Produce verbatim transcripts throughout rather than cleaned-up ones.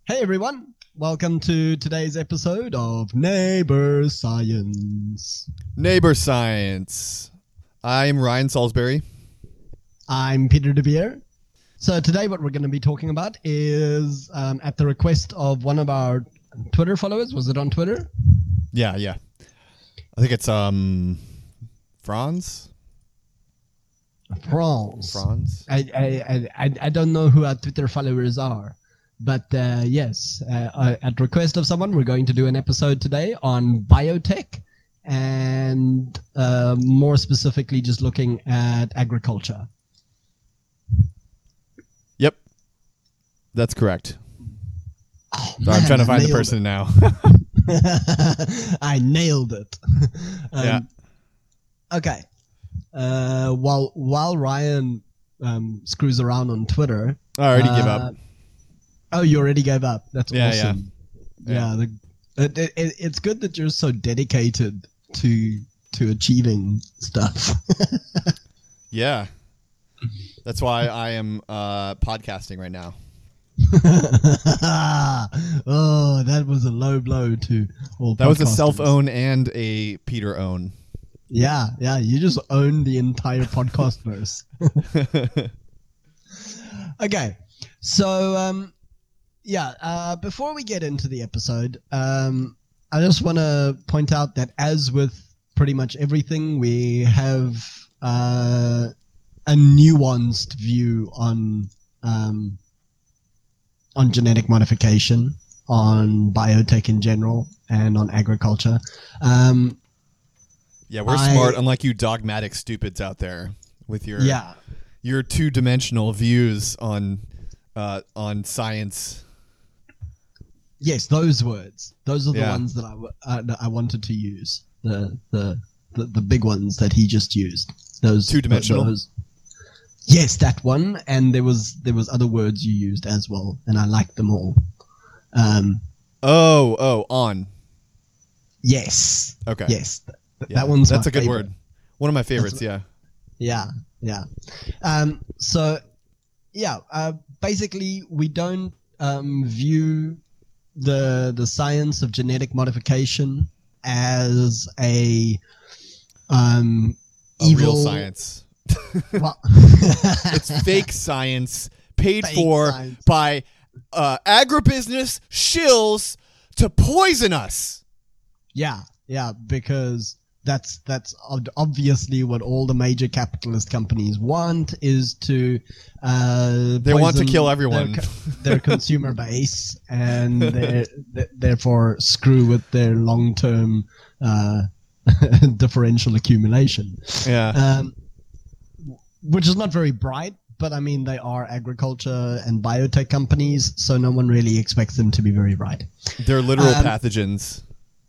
Hey everyone, welcome to today's episode of Neighbor Science. Neighbor Science. I'm Ryan Salisbury. I'm Peter De Beer. So today what we're going to be talking about is, um, at the request of one of our Twitter followers, was it on Twitter? Yeah, yeah. I think it's um, Franz. Franz. Franz. I, I, I, I don't know who our Twitter followers are. But uh, yes, uh, at request of someone, we're going to do an episode today on biotech and uh, more specifically just looking at agriculture. Yep, that's correct. Oh, so man, I'm trying to I find the nailed person it. now. I nailed it. um, yeah. Okay. Uh, while while Ryan um, screws around on Twitter, I already uh, give up. Oh, you already gave up. That's Yeah, awesome. yeah. Yeah, Yeah. the, it, it, it's good that you're so dedicated to to achieving stuff. Yeah. That's why I am uh, podcasting right now. Oh, that was a low blow to all That was a podcasters. self-own and a Peter-own. Yeah, yeah, you just own the entire podcast verse. Okay, so um, yeah, uh, before we get into the episode, um, I just want to point out that as with pretty much everything, we have uh, a nuanced view on um, on genetic modification, on biotech in general, and on agriculture. Um, Yeah, we're I- smart, unlike you dogmatic stupids out there with your yeah. your two-dimensional views on uh, on science. Yes, those words. Those are the Yeah. ones that I, w- uh, that I wanted to use. The, the the the big ones that he just used. Those Two-dimensional? those- Yes, that one. And there was there was other words you used as well, and I liked them all. Um, Oh, oh, on. yes. Okay. Yes. Th- Yeah, that one's That's my a good favorite. word. One of my favorites, what- yeah. Yeah, yeah. Um, so, yeah, uh, basically, we don't um, view the the science of genetic modification as a um, A evil real science. Well, It's fake science paid Fake for science. by uh, agribusiness shills to poison us. yeah, yeah, because that's that's ob- obviously what all the major capitalist companies want is to uh, They want to poison kill everyone. their, co- their consumer base and their, th- therefore screw with their long-term uh, differential accumulation. Yeah. Um, which is not very bright, but I mean they are agriculture and biotech companies, so no one really expects them to be very bright. They're literal um, pathogens.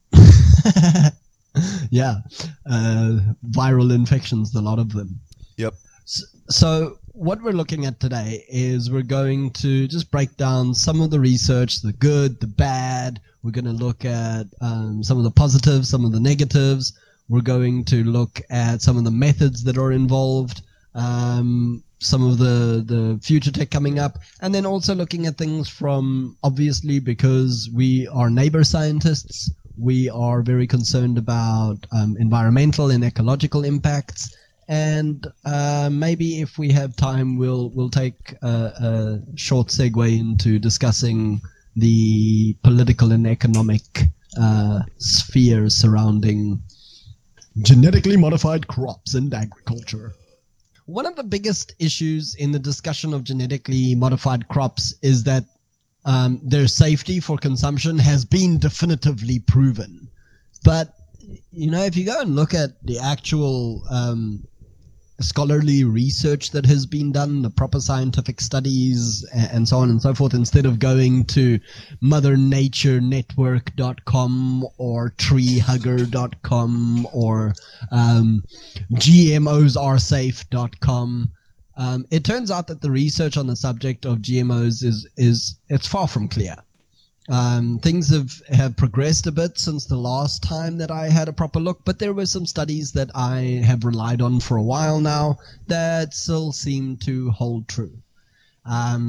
Yeah, uh, viral infections, a lot of them. Yep. So, so what we're looking at today is we're going to just break down some of the research, the good, the bad. We're going to look at um, some of the positives, some of the negatives. We're going to look at some of the methods that are involved, um, some of the, the future tech coming up, and then also looking at things from, obviously, because we are neighbor scientists, we are very concerned about um, environmental and ecological impacts. And uh, maybe if we have time, we'll we'll take a, a short segue into discussing the political and economic uh, sphere surrounding genetically modified crops and agriculture. One of the biggest issues in the discussion of genetically modified crops is that um, their safety for consumption has been definitively proven. But, you know, if you go and look at the actual um, scholarly research that has been done, the proper scientific studies, a- and so on and so forth, instead of going to mother nature network dot com or tree hugger dot com or um, G M Os are safe dot com, um, it turns out that the research on the subject of G M Os is, is it's far from clear. Um, things have, have progressed a bit since the last time that I had a proper look, but there were some studies that I have relied on for a while now that still seem to hold true. Um,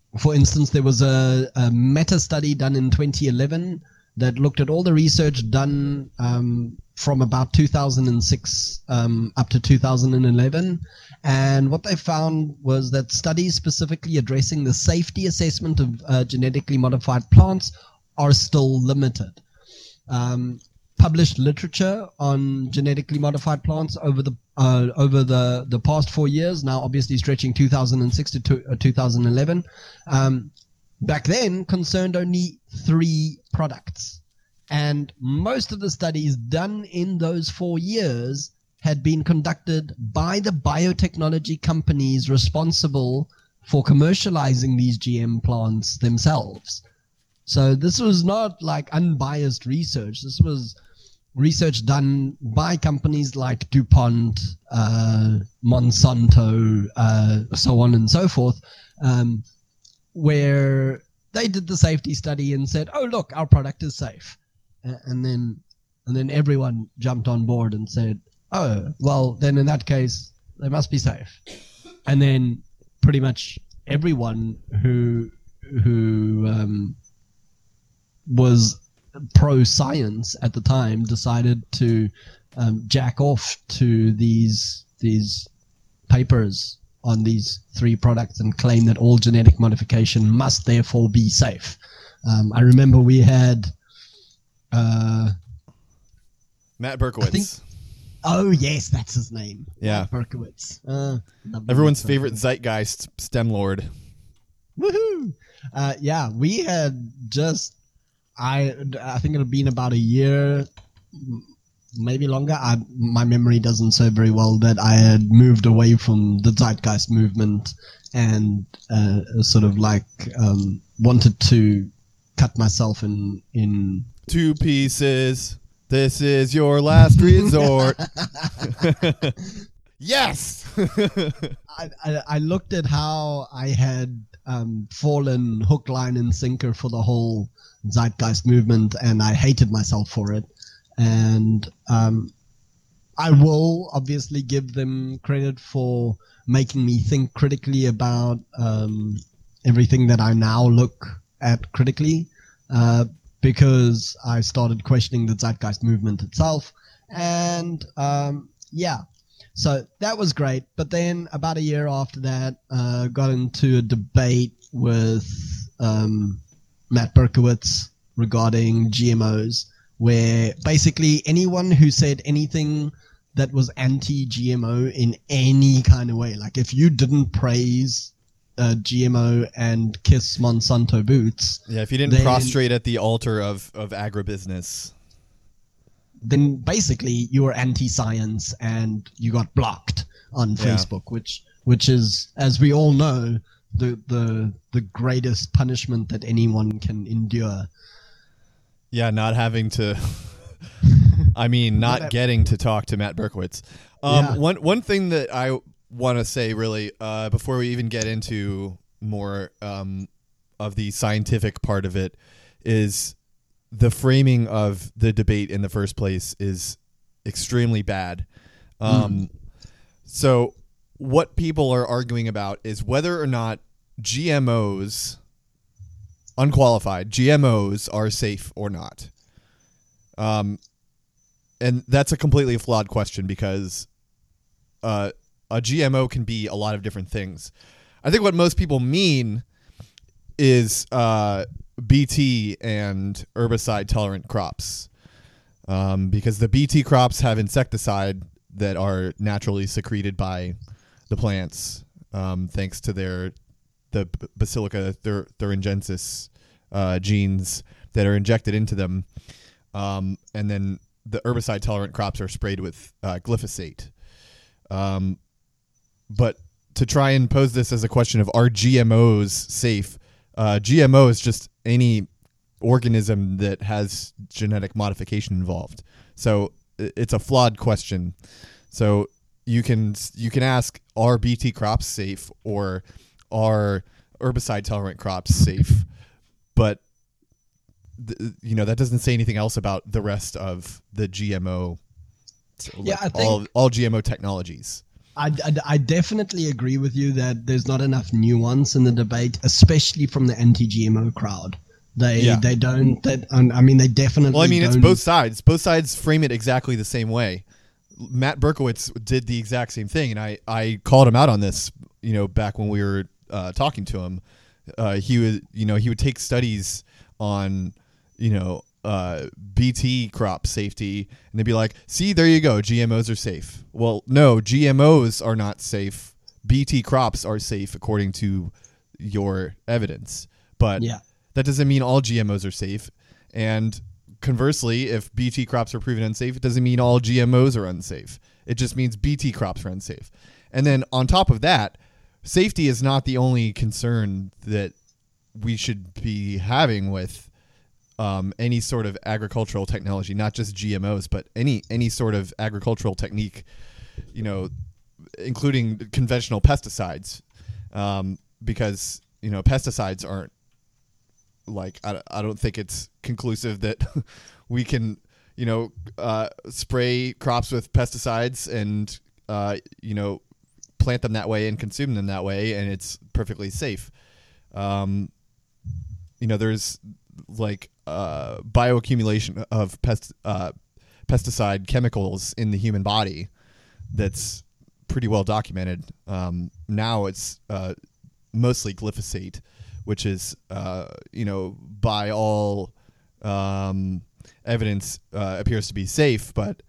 for instance, there was a, a meta study done in twenty eleven that looked at all the research done um, from about two thousand six um, up to two thousand eleven. And what they found was that studies specifically addressing the safety assessment of uh, genetically modified plants are still limited. Um, published literature on genetically modified plants over the uh, over the, the past four years, now obviously stretching two thousand six to two, uh, two thousand eleven, um, back then concerned only three products. And most of the studies done in those four years had been conducted by the biotechnology companies responsible for commercializing these G M plants themselves. So this was not like unbiased research. This was research done by companies like DuPont, uh, Monsanto, uh, so on and so forth, um, where they did the safety study and said, oh, look, our product is safe. Uh, and then and then everyone jumped on board and said, oh, well, then in that case, they must be safe. And then pretty much everyone who who um, was pro-science at the time decided to um, jack off to these these papers on these three products and claim that all genetic modification must therefore be safe. Um, I remember we had uh, Matt Berkowitz. I think, oh yes, that's his name. Yeah, Matt Berkowitz. Uh, Everyone's favorite zeitgeist STEM lord. Woohoo! Uh, yeah, we had just. I I think it had been about a year, maybe longer. I, my memory doesn't serve very well that I had moved away from the Zeitgeist movement and uh, sort of like um, wanted to cut myself in in two pieces. This is your last resort. Yes. I, I I looked at how I had um, fallen hook, line, and sinker for the whole Zeitgeist movement, and I hated myself for it. And um, I will obviously give them credit for making me think critically about um, everything that I now look at critically, uh, because I started questioning the Zeitgeist movement itself. And um, yeah, so that was great. But then about a year after that, uh, got into a debate with um, Matt Berkowitz regarding G M Os, where basically anyone who said anything that was anti-G M O in any kind of way, like if you didn't praise uh, G M O and kiss Monsanto boots, yeah, if you didn't then, prostrate at the altar of, of agribusiness, then basically you were anti-science and you got blocked on Yeah. Facebook, which which is, as we all know, the the the greatest punishment that anyone can endure. yeah, not having to, I mean, not Not- getting to talk to Matt Berkowitz. Um, Yeah. One one thing that I want to say really uh, before we even get into more um, of the scientific part of it is the framing of the debate in the first place is extremely bad. Um, Mm. So what people are arguing about is whether or not G M Os, unqualified G M Os, are safe or not. Um, and that's a completely flawed question because uh, a G M O can be a lot of different things. I think what most people mean is uh, B T and herbicide-tolerant crops, um, because the B T crops have insecticide that are naturally secreted by the plants, um, thanks to their the B- Basilica thur- thuringiensis uh, genes that are injected into them, um, and then the herbicide-tolerant crops are sprayed with uh, glyphosate. Um, but to try and pose this as a question of are G M Os safe? Uh, G M O is just any organism that has genetic modification involved. So i- it's a flawed question. So you can you can ask, are B T crops safe or are herbicide tolerant crops safe? But th- you know that doesn't say anything else about the rest of the G M O. Yeah, I all think- all G M O technologies. I, I, I definitely agree with you that there's not enough nuance in the debate, especially from the anti-G M O crowd. They Yeah. they don't. That I mean, they definitely. Well, I mean, it's don't- both sides. Both sides frame it exactly the same way. Matt Berkowitz did the exact same thing, and I, I called him out on this. You know, back when we were uh, talking to him, uh, he would you know he would take studies on you know uh, B T crop safety, and they'd be like, "See, there you go, G M Os are safe." Well, no, G M Os are not safe. B T crops are safe according to your evidence, but Yeah. that doesn't mean all G M Os are safe. And conversely, if B T crops are proven unsafe, it doesn't mean all G M Os are unsafe. It just means B T crops are unsafe. And then on top of that, safety is not the only concern that we should be having with um, any sort of agricultural technology, not just G M Os, but any any sort of agricultural technique, you know, including conventional pesticides, um, because you know pesticides aren't like I, I don't think it's conclusive that we can you know uh, spray crops with pesticides and uh, you know plant them that way and consume them that way and it's perfectly safe. Um, you know there's like uh, bioaccumulation of pest uh, pesticide chemicals in the human body that's pretty well documented. Um, now it's uh, mostly glyphosate, which is, uh, you know, by all um, evidence uh, appears to be safe, but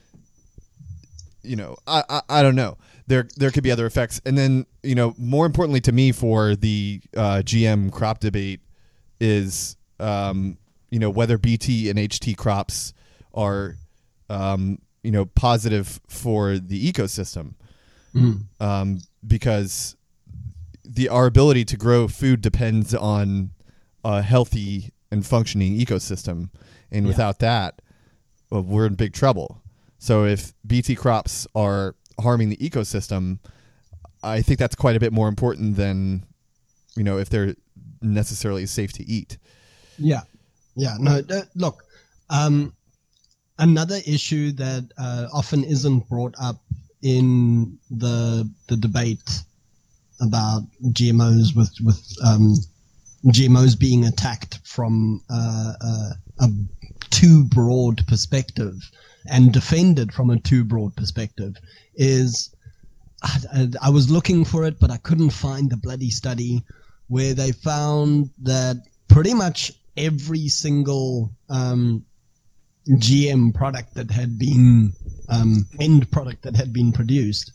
you know, I, I I don't know. There there could be other effects, and then you know, more importantly to me for the uh, G M crop debate is, um, you know, whether B T and H T crops are, um, you know, positive for the ecosystem, Mm. um, because the our ability to grow food depends on a healthy and functioning ecosystem, and Yeah. without that, well, we're in big trouble. So if B T crops are harming the ecosystem, I think that's quite a bit more important than, you know, if they're necessarily safe to eat. Yeah, yeah. No, uh, look. Um, another issue that uh, often isn't brought up in the the debate about G M Os with with um, G M Os being attacked from uh, uh, a too broad perspective and defended from a too broad perspective is I, I, I was looking for it, but I couldn't find the bloody study where they found that pretty much every single um, G M product that had been um, end product that had been produced,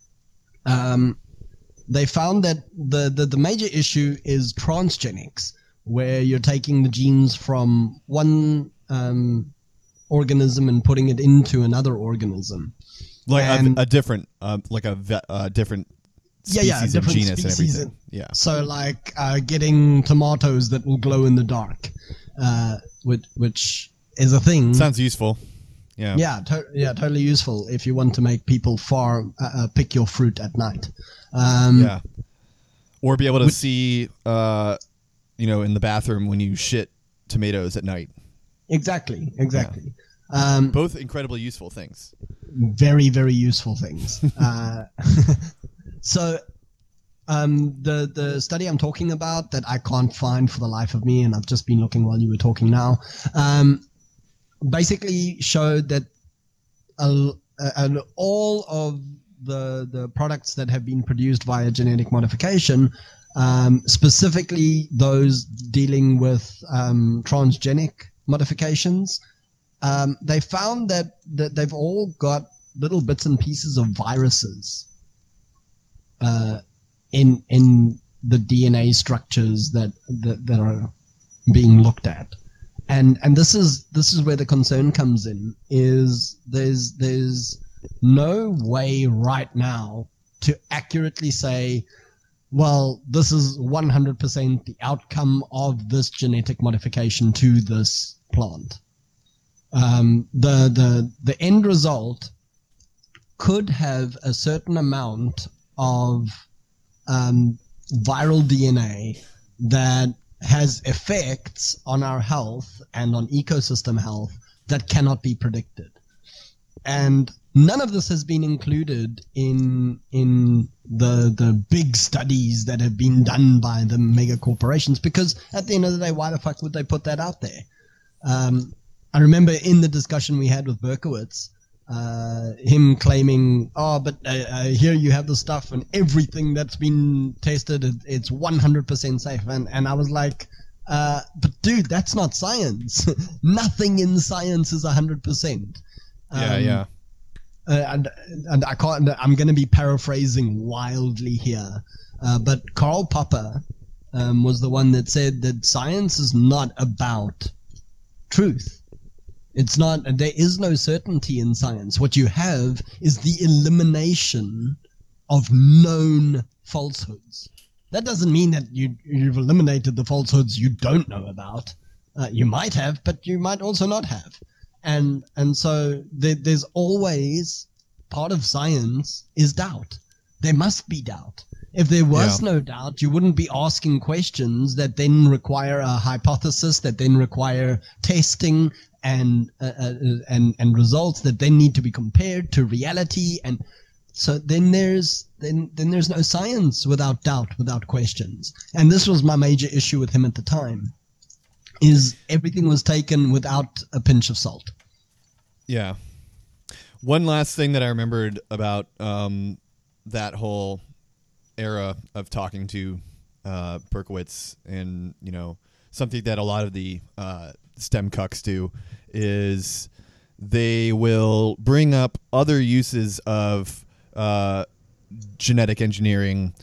um, they found that the, the, the major issue is transgenics, where you're taking the genes from one um, organism and putting it into another organism. Like And- a, a different, um, like a ve- uh, different Yeah, species yeah, and different genus species and everything. and- Yeah. So, like uh, getting tomatoes that will glow in the dark, uh, which, which is a thing. Sounds useful. Yeah. Yeah, to- yeah, totally useful if you want to make people far uh, uh, pick your fruit at night. Um, Yeah. Or be able to see, uh, you know, in the bathroom when you shit tomatoes at night. Exactly, exactly. Um, Both incredibly useful things. very, very useful things. uh, so, um, the the study I'm talking about that I can't find for the life of me, and I've just been looking while you were talking now, um, basically showed that a, a, all of the the products that have been produced via genetic modification, um, specifically those dealing with um, transgenic modifications, um, they found that, that they've all got little bits and pieces of viruses uh, in in the D N A structures that, that that are being looked at. And and this is this is where the concern comes in, is there's there's no way right now to accurately say, well, this is one hundred percent the outcome of this genetic modification to this plant. Um, the the the end result could have a certain amount of um, viral D N A that has effects on our health and on ecosystem health that cannot be predicted. And none of this has been included in in the the big studies that have been done by the mega corporations, because at the end of the day, why the fuck would they put that out there? Um, I remember in the discussion we had with Berkowitz, uh, him claiming, oh, but uh, uh, here you have the stuff and everything that's been tested, it, it's one hundred percent safe. And, and I was like, uh, but dude, that's not science. Nothing in science is one hundred percent. Um, yeah, yeah. Uh, and and I can't. I'm going to be paraphrasing wildly here, uh, but Karl Popper um, was the one that said that science is not about truth. It's not. There is no certainty in science. What you have is the elimination of known falsehoods. That doesn't mean that you you've eliminated the falsehoods you don't know about. Uh, you might have, but you might also not have. And and so there, there's always part of science is doubt. There must be doubt. If there was yeah. no doubt, you wouldn't be asking questions that then require a hypothesis, that then require testing and uh, uh, and and results that then need to be compared to reality. And so then there's then then there's no science without doubt, without questions. And this was my major issue with him at the time. Is everything was taken without a pinch of salt. Yeah. One last thing that I remembered about um, that whole era of talking to uh, Berkowitz, and, you know, something that a lot of the uh, STEM cucks do is they will bring up other uses of uh, genetic engineering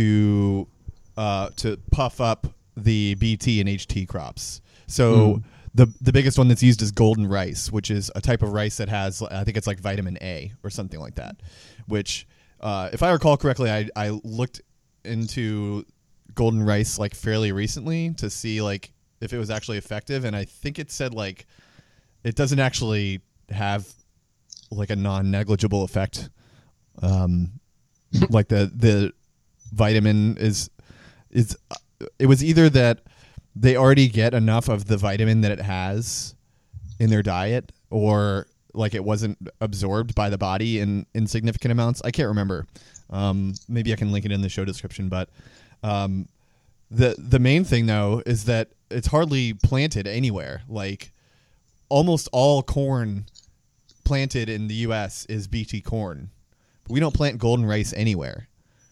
to uh, to puff up the B T and H T crops. So mm. the the biggest one that's used is golden rice, which is a type of rice that has, I think it's like vitamin A or something like that, which, uh, if I recall correctly, I, I looked into golden rice like fairly recently to see like if it was actually effective, and I think it said like it doesn't actually have like a non-negligible effect. Um, like the the vitamin is is it was either that they already get enough of the vitamin that it has in their diet, or like it wasn't absorbed by the body in, in significant amounts. I can't remember. Um, maybe I can link it in the show description. But um, the the main thing, though, is that it's hardly planted anywhere. Like almost all corn planted in the U S is B T corn. But we don't plant golden rice anywhere.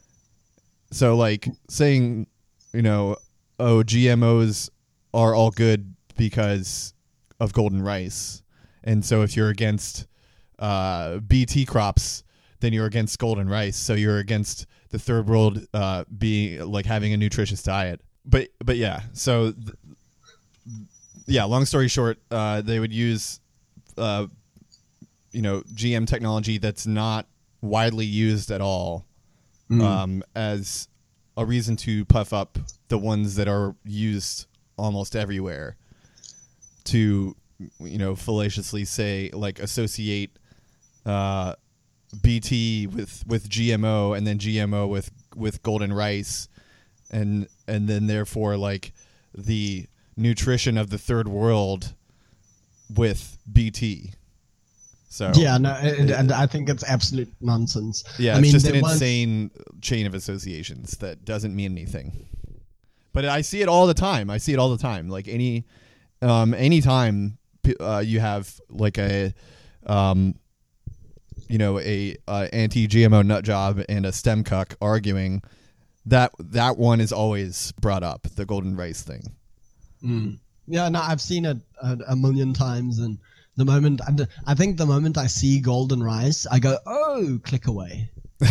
So like saying, you know, oh, G M Os are all good because of golden rice. And so if you're against uh, B T crops, then you're against golden rice. So you're against the third world uh, being like having a nutritious diet. But but yeah, so th- yeah, long story short, uh, they would use uh, you know, G M technology that's not widely used at all mm. um, as a reason to puff up the ones that are used almost everywhere, to, you know, fallaciously say, like, associate uh, B T with, with G M O, and then G M O with, with golden rice, and and then therefore like the nutrition of the third world with B T. So yeah, no, and, and I think it's absolute nonsense. Yeah, I it's mean, just an was... insane chain of associations that doesn't mean anything. But I see it all the time. I see it all the time. Like any, um, any time uh, you have like a, um, you know, a uh, anti-G M O nut job and a STEM cuck arguing, that that one is always brought up, the golden rice thing. Mm. Yeah, no, I've seen it a, a million times, and the moment I think the moment I see golden rice, I go, oh, click away.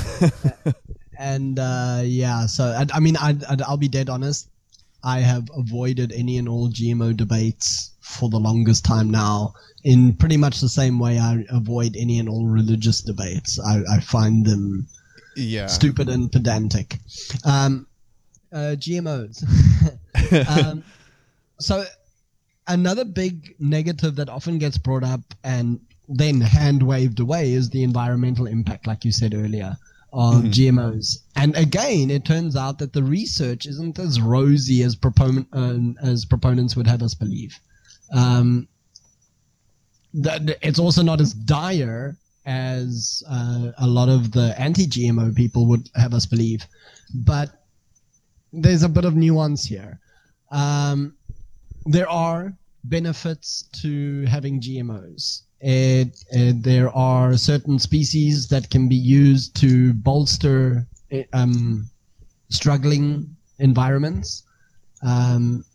And uh, yeah, so I, I mean, I, I'll be dead honest. I have avoided any and all G M O debates for the longest time now, in pretty much the same way I avoid any and all religious debates. I, I find them yeah. stupid and pedantic. Um, uh, G M Os. um, so another big negative that often gets brought up and then hand waved away is the environmental impact, like you said earlier, of mm-hmm. G M Os. And again, it turns out that the research isn't as rosy as proponent uh, as proponents would have us believe. Um, that it's also not as dire as uh, a lot of the anti-G M O people would have us believe. But there's a bit of nuance here. Um, there are benefits to having G M Os. It, it, there are certain species that can be used to bolster um, struggling environments. Um,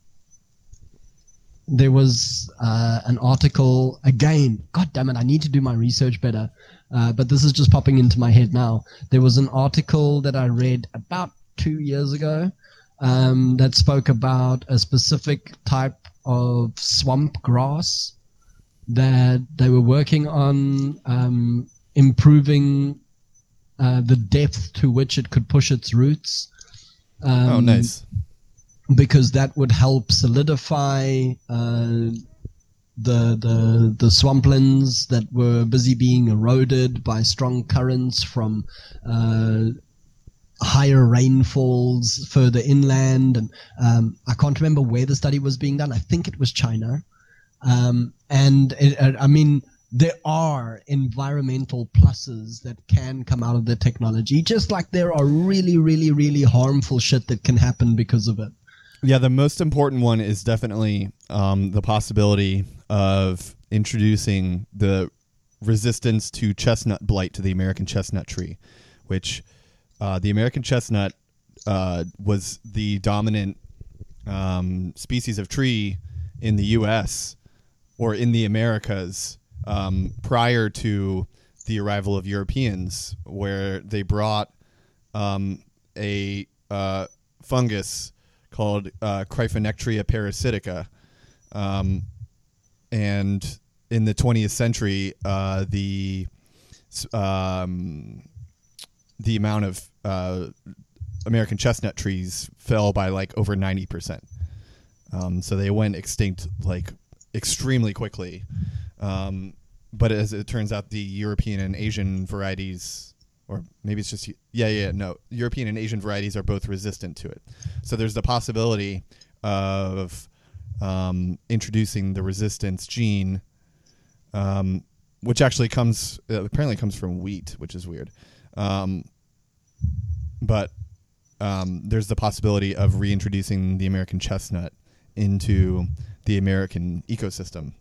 there was uh, an article, again, God damn it, I need to do my research better, uh, but this is just popping into my head now. There was an article that I read about two years ago um, that spoke about a specific type of swamp grass that they were working on um, improving uh, the depth to which it could push its roots. Um, oh, nice. Because that would help solidify uh, the the the swamplands that were busy being eroded by strong currents from uh, higher rainfalls further inland. And um, I can't remember where the study was being done. I think it was China. Um, and it, uh, I mean, there are environmental pluses that can come out of the technology, just like there are really, really, really harmful shit that can happen because of it. Yeah, the most important one is definitely um, the possibility of introducing the resistance to chestnut blight to the American chestnut tree, which uh, the American chestnut uh, was the dominant um, species of tree in the U S or in the Americas um, prior to the arrival of Europeans, where they brought um, a uh, fungus called uh, Cryphonectria parasitica. Um, and in the twentieth century, uh, the um, the amount of uh, American chestnut trees fell by like over ninety percent. Um, so they went extinct like extremely quickly. Um, but as it turns out, the European and Asian varieties, or maybe it's just, yeah, yeah, no, European and Asian varieties are both resistant to it. So there's the possibility of um, introducing the resistance gene, um, which actually comes, uh, apparently comes from wheat, which is weird. Um, but um, there's the possibility of reintroducing the American chestnut into the American ecosystem.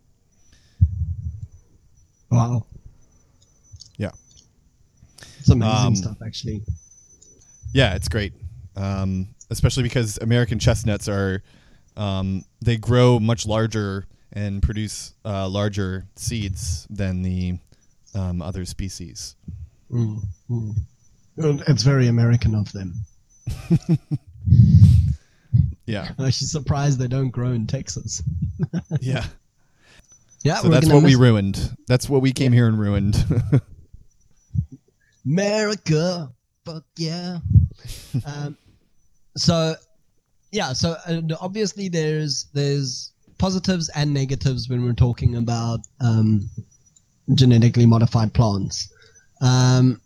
Wow. Yeah. It's amazing Um, stuff, actually. Yeah, it's great. Um, especially because American chestnuts are, um, they grow much larger and produce uh, larger seeds than the um, other species. Mm, mm. Well, it's very American of them. Yeah. I'm actually surprised they don't grow in Texas. Yeah. Yeah, So we're that's gonna what we miss ruined. That's what we came here and ruined. America. Fuck yeah. um, so, yeah, so uh, obviously there's there's positives and negatives when we're talking about um, genetically modified plants. Um,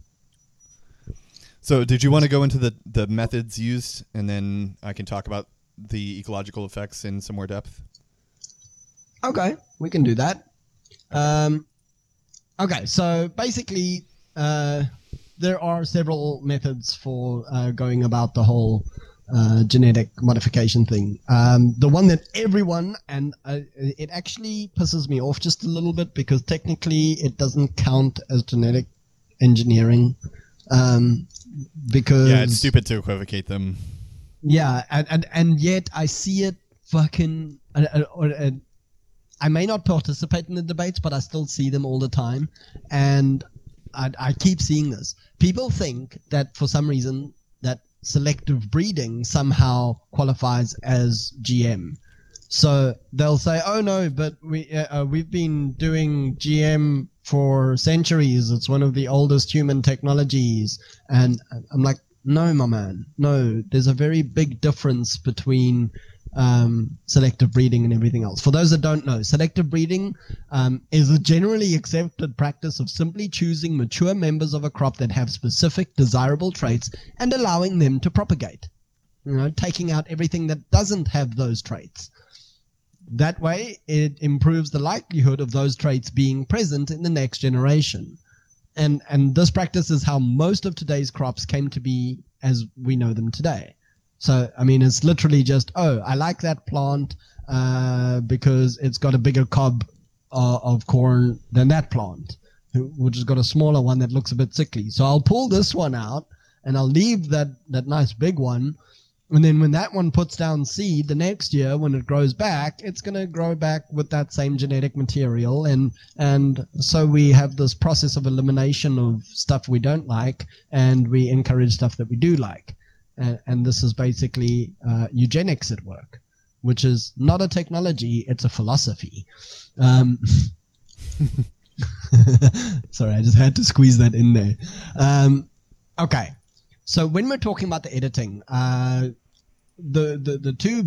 So did you want to go into the, the methods used, and then I can talk about the ecological effects in some more depth? Okay, we can do that. Um, okay, so basically, uh, there are several methods for uh, going about the whole uh, genetic modification thing. Um, the one that everyone, and uh, it actually pisses me off just a little bit because technically it doesn't count as genetic engineering. Um, because Yeah, it's stupid to equivocate them. Yeah, and and, and yet I see it fucking. Uh, uh, or, uh, I may not participate in the debates, but I still see them all the time, and I, I keep seeing this. People think that for some reason that selective breeding somehow qualifies as G M. So they'll say, "Oh no, but we uh, uh, we've been doing G M for centuries. It's one of the oldest human technologies." And I'm like, "No, my man, no. There's a very big difference between um, selective breeding and everything else." For those that don't know, selective breeding um, is a generally accepted practice of simply choosing mature members of a crop that have specific desirable traits and allowing them to propagate. You know, taking out everything that doesn't have those traits. That way, it improves the likelihood of those traits being present in the next generation. and and this practice is how most of today's crops came to be as we know them today. So, I mean, it's literally just, oh, I like that plant uh, because it's got a bigger cob uh, of corn than that plant, which has got a smaller one that looks a bit sickly. So I'll pull this one out, and I'll leave that, that nice big one. And then when that one puts down seed, the next year when it grows back, it's going to grow back with that same genetic material. And and so we have this process of elimination of stuff we don't like, and we encourage stuff that we do like. And, and this is basically uh, eugenics at work, which is not a technology, it's a philosophy. Um, sorry, I just had to squeeze that in there. Um, okay, so when we're talking about the editing, uh, the, the, the two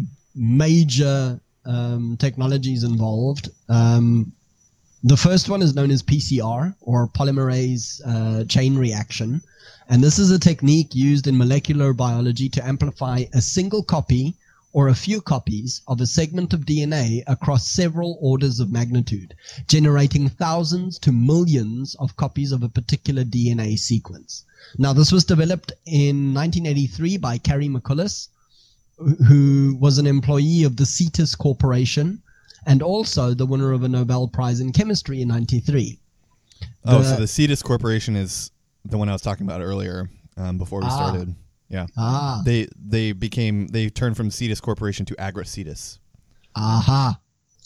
major um, technologies involved, um, the first one is known as P C R, or polymerase uh, chain reaction. And this is a technique used in molecular biology to amplify a single copy or a few copies of a segment of D N A across several orders of magnitude, generating thousands to millions of copies of a particular D N A sequence. Now, this was developed in nineteen eighty-three by Carrie McCullough, who was an employee of the Cetus Corporation and also the winner of a Nobel Prize in Chemistry in ninety-three. Oh, The- so the Cetus Corporation is the one I was talking about earlier um, before we Ah. started. Yeah. Ah. They they became they turned from Cetus Corporation to Agrocetus. Aha.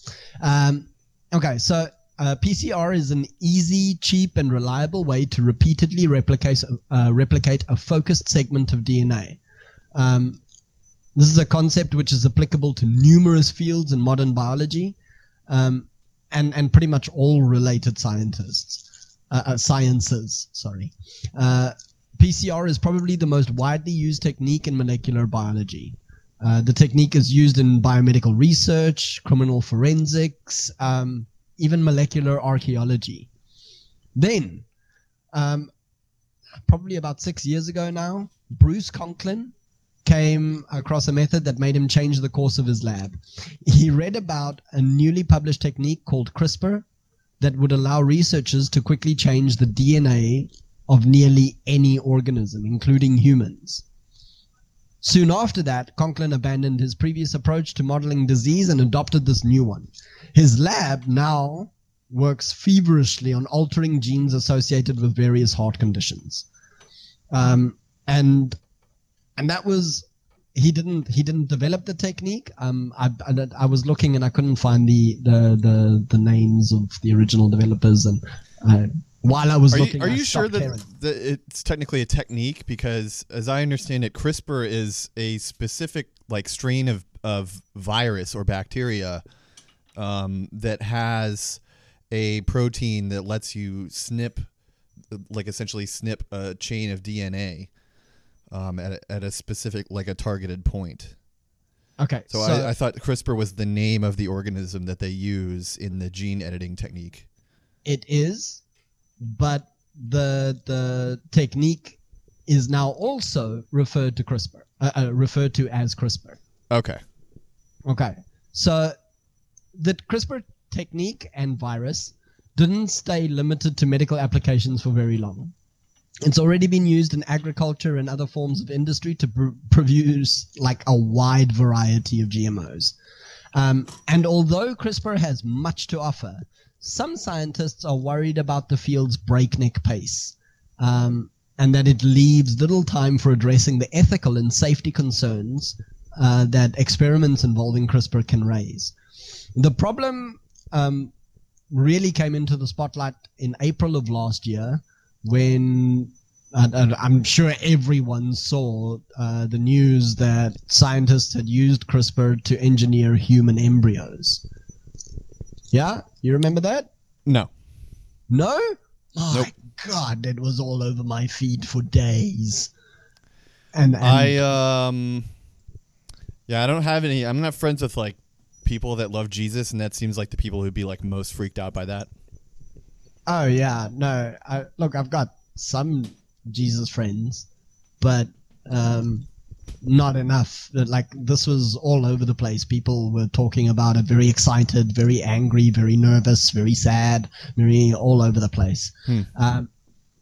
Um, okay, so uh, P C R is an easy, cheap, and reliable way to repeatedly replicate uh, replicate a focused segment of D N A. Um, this is a concept which is applicable to numerous fields in modern biology, um, and and pretty much all related scientists. Uh, uh, sciences, sorry. Uh, P C R is probably the most widely used technique in molecular biology. Uh, the technique is used in biomedical research, criminal forensics, um, even molecular archaeology. Then, um, probably about six years ago now, Bruce Conklin came across a method that made him change the course of his lab. He read about a newly published technique called CRISPR that would allow researchers to quickly change the D N A of nearly any organism, including humans. Soon after that, Conklin abandoned his previous approach to modeling disease and adopted this new one. His lab now works feverishly on altering genes associated with various heart conditions. Um, and and that was he didn't he didn't develop the technique. Um, I, I, I was looking and I couldn't find the the, the, the names of the original developers, and uh, while I was Are looking, you, are I you sure stopped that, caring. that it's technically a technique? Because as I understand it, CRISPR is a specific like strain of, of virus or bacteria um, that has a protein that lets you snip, like essentially snip a chain of D N A um, at a, at a specific, like a targeted point. Okay, So, so, I, I thought CRISPR was the name of the organism that they use in the gene editing technique. it is, but the the technique is now also referred to CRISPR, uh, uh, referred to as CRISPR. Okay. Okay, so the CRISPR technique and virus didn't stay limited to medical applications for very long. It's already been used in agriculture and other forms of industry to pr- produce like a wide variety of G M Os. Um, and although CRISPR has much to offer, some scientists are worried about the field's breakneck pace, um, and that it leaves little time for addressing the ethical and safety concerns uh, that experiments involving CRISPR can raise. The problem um, really came into the spotlight in April of last year when uh, uh, I'm sure everyone saw uh, the news that scientists had used CRISPR to engineer human embryos. Yeah? You remember that? No. No? Oh, Nope. my God, it was all over my feed for days. And, and I um yeah, I don't have any I'm not friends with like people that love Jesus, and that seems like the people who'd be like most freaked out by that. oh yeah, no. I, look, I've got some Jesus friends, but um, not enough. Like this was all over the place. People were talking about it, very excited, very angry, very nervous, very sad, very all over the place. Hmm. Um,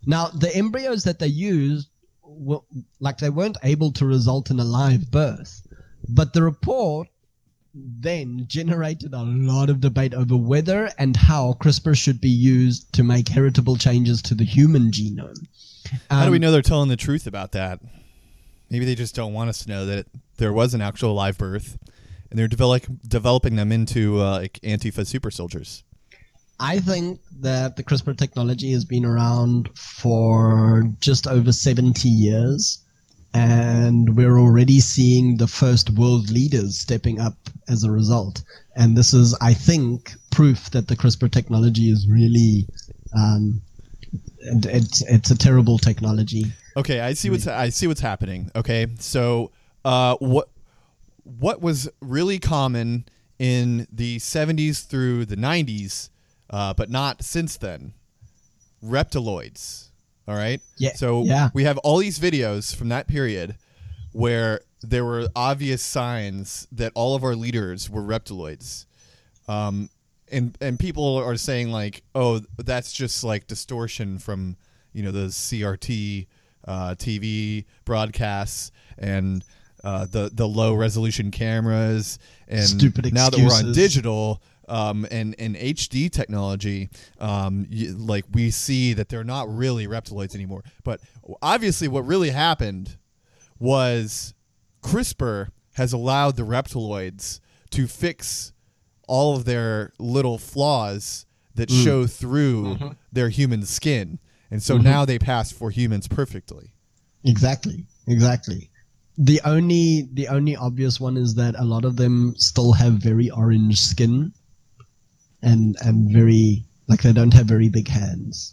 Now, the embryos that they used, were, like they weren't able to result in a live birth, but the report then generated a lot of debate over whether and how CRISPR should be used to make heritable changes to the human genome. Um, How do we know they're telling the truth about that? Maybe they just don't want us to know that there was an actual live birth, and they're develop, developing them into uh, like Antifa super soldiers. I think that the CRISPR technology has been around for just over seventy years, and we're already seeing the first world leaders stepping up as a result. And this is, I think, proof that the CRISPR technology is really, um, it's it's a terrible technology. Okay, I see what's I see what's happening. Okay, so uh, what what was really common in the seventies through the nineties, uh, but not since then? Reptiloids. All right. Yeah. So yeah. we have all these videos from that period where there were obvious signs that all of our leaders were reptiloids. Um, and, and people are saying like, oh, that's just like distortion from, you know, the C R T uh, T V broadcasts and uh, the, the low resolution cameras. And Stupid now that we're on excuses. digital, Um, and, and H D technology, um, you, like we see that they're not really reptiloids anymore. But obviously what really happened was CRISPR has allowed the reptiloids to fix all of their little flaws that Mm. show through Mm-hmm. their human skin. And so Mhm. now they pass for humans perfectly. Exactly. Exactly. The only the only obvious one is that a lot of them still have very orange skin. And and very like they don't have very big hands.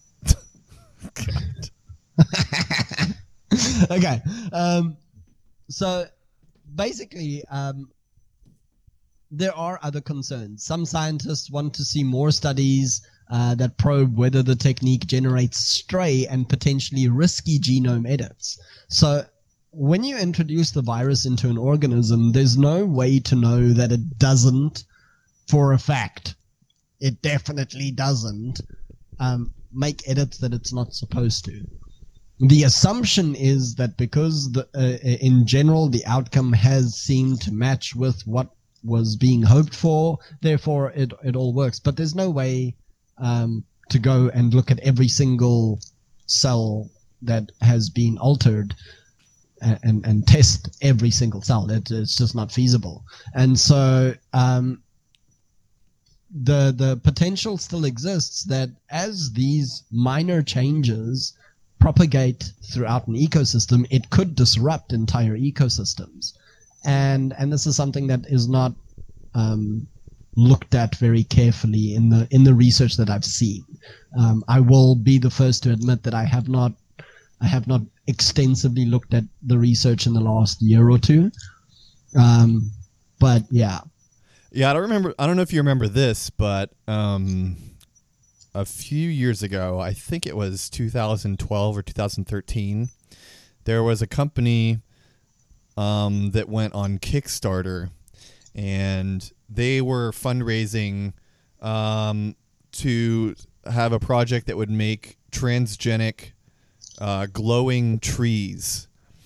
Okay, um, so basically, um, there are other concerns. Some scientists want to see more studies uh, that probe whether the technique generates stray and potentially risky genome edits. So when you introduce the virus into an organism, there's no way to know that it doesn't. For a fact, it definitely doesn't um, make edits that it's not supposed to. The assumption is that because the, uh, in general the outcome has seemed to match with what was being hoped for, therefore it, it all works. But there's no way um, to go and look at every single cell that has been altered and, and, and test every single cell. It, it's just not feasible. And so um, the the potential still exists that as these minor changes propagate throughout an ecosystem, it could disrupt entire ecosystems. And and this is something that is not um, looked at very carefully in the in the research that I've seen. Um, I will be the first to admit that I have not I have not extensively looked at the research in the last year or two. Um, but yeah. Yeah, I don't remember. I don't know if you remember this, but um, a few years ago, I think it was two thousand twelve or two thousand thirteen, there was a company um, that went on Kickstarter, and they were fundraising um, to have a project that would make transgenic uh, glowing trees,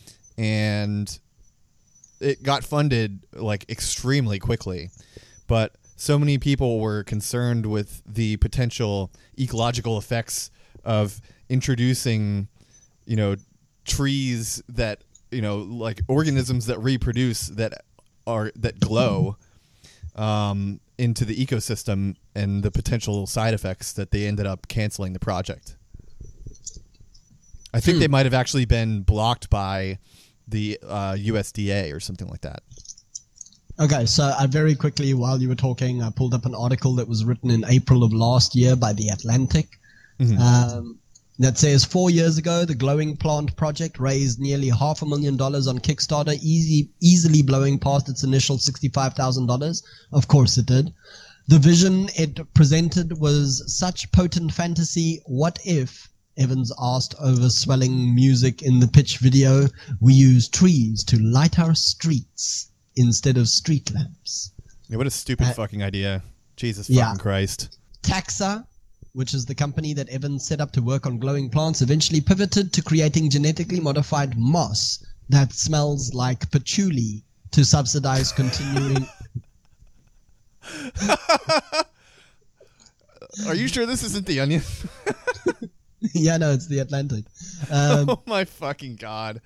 and it got funded like extremely quickly. But so many people were concerned with the potential ecological effects of introducing, you know, trees that, you know, like organisms that reproduce that are that glow um, into the ecosystem, and the potential side effects that they ended up canceling the project. I think Hmm. they might have actually been blocked by the uh, U S D A or something like that. Okay, so I very quickly, while you were talking, I pulled up an article that was written in April of last year by The Atlantic. Mhm. Um, that says four years ago, the Glowing Plant project raised nearly half a million dollars on Kickstarter, easy, easily blowing past its initial sixty-five thousand dollars. Of course it did. The vision it presented was such potent fantasy. What if, Evans asked over swelling music in the pitch video, we use trees to light our streets instead of street lamps? Yeah, what a stupid Uh, fucking idea. Jesus yeah. fucking Christ. Taxa, which is the company that Evans set up to work on glowing plants, eventually pivoted to creating genetically modified moss that smells like patchouli to subsidize continuing... Are you sure this isn't The Onion? Yeah, no, it's The Atlantic. Um, oh my fucking god.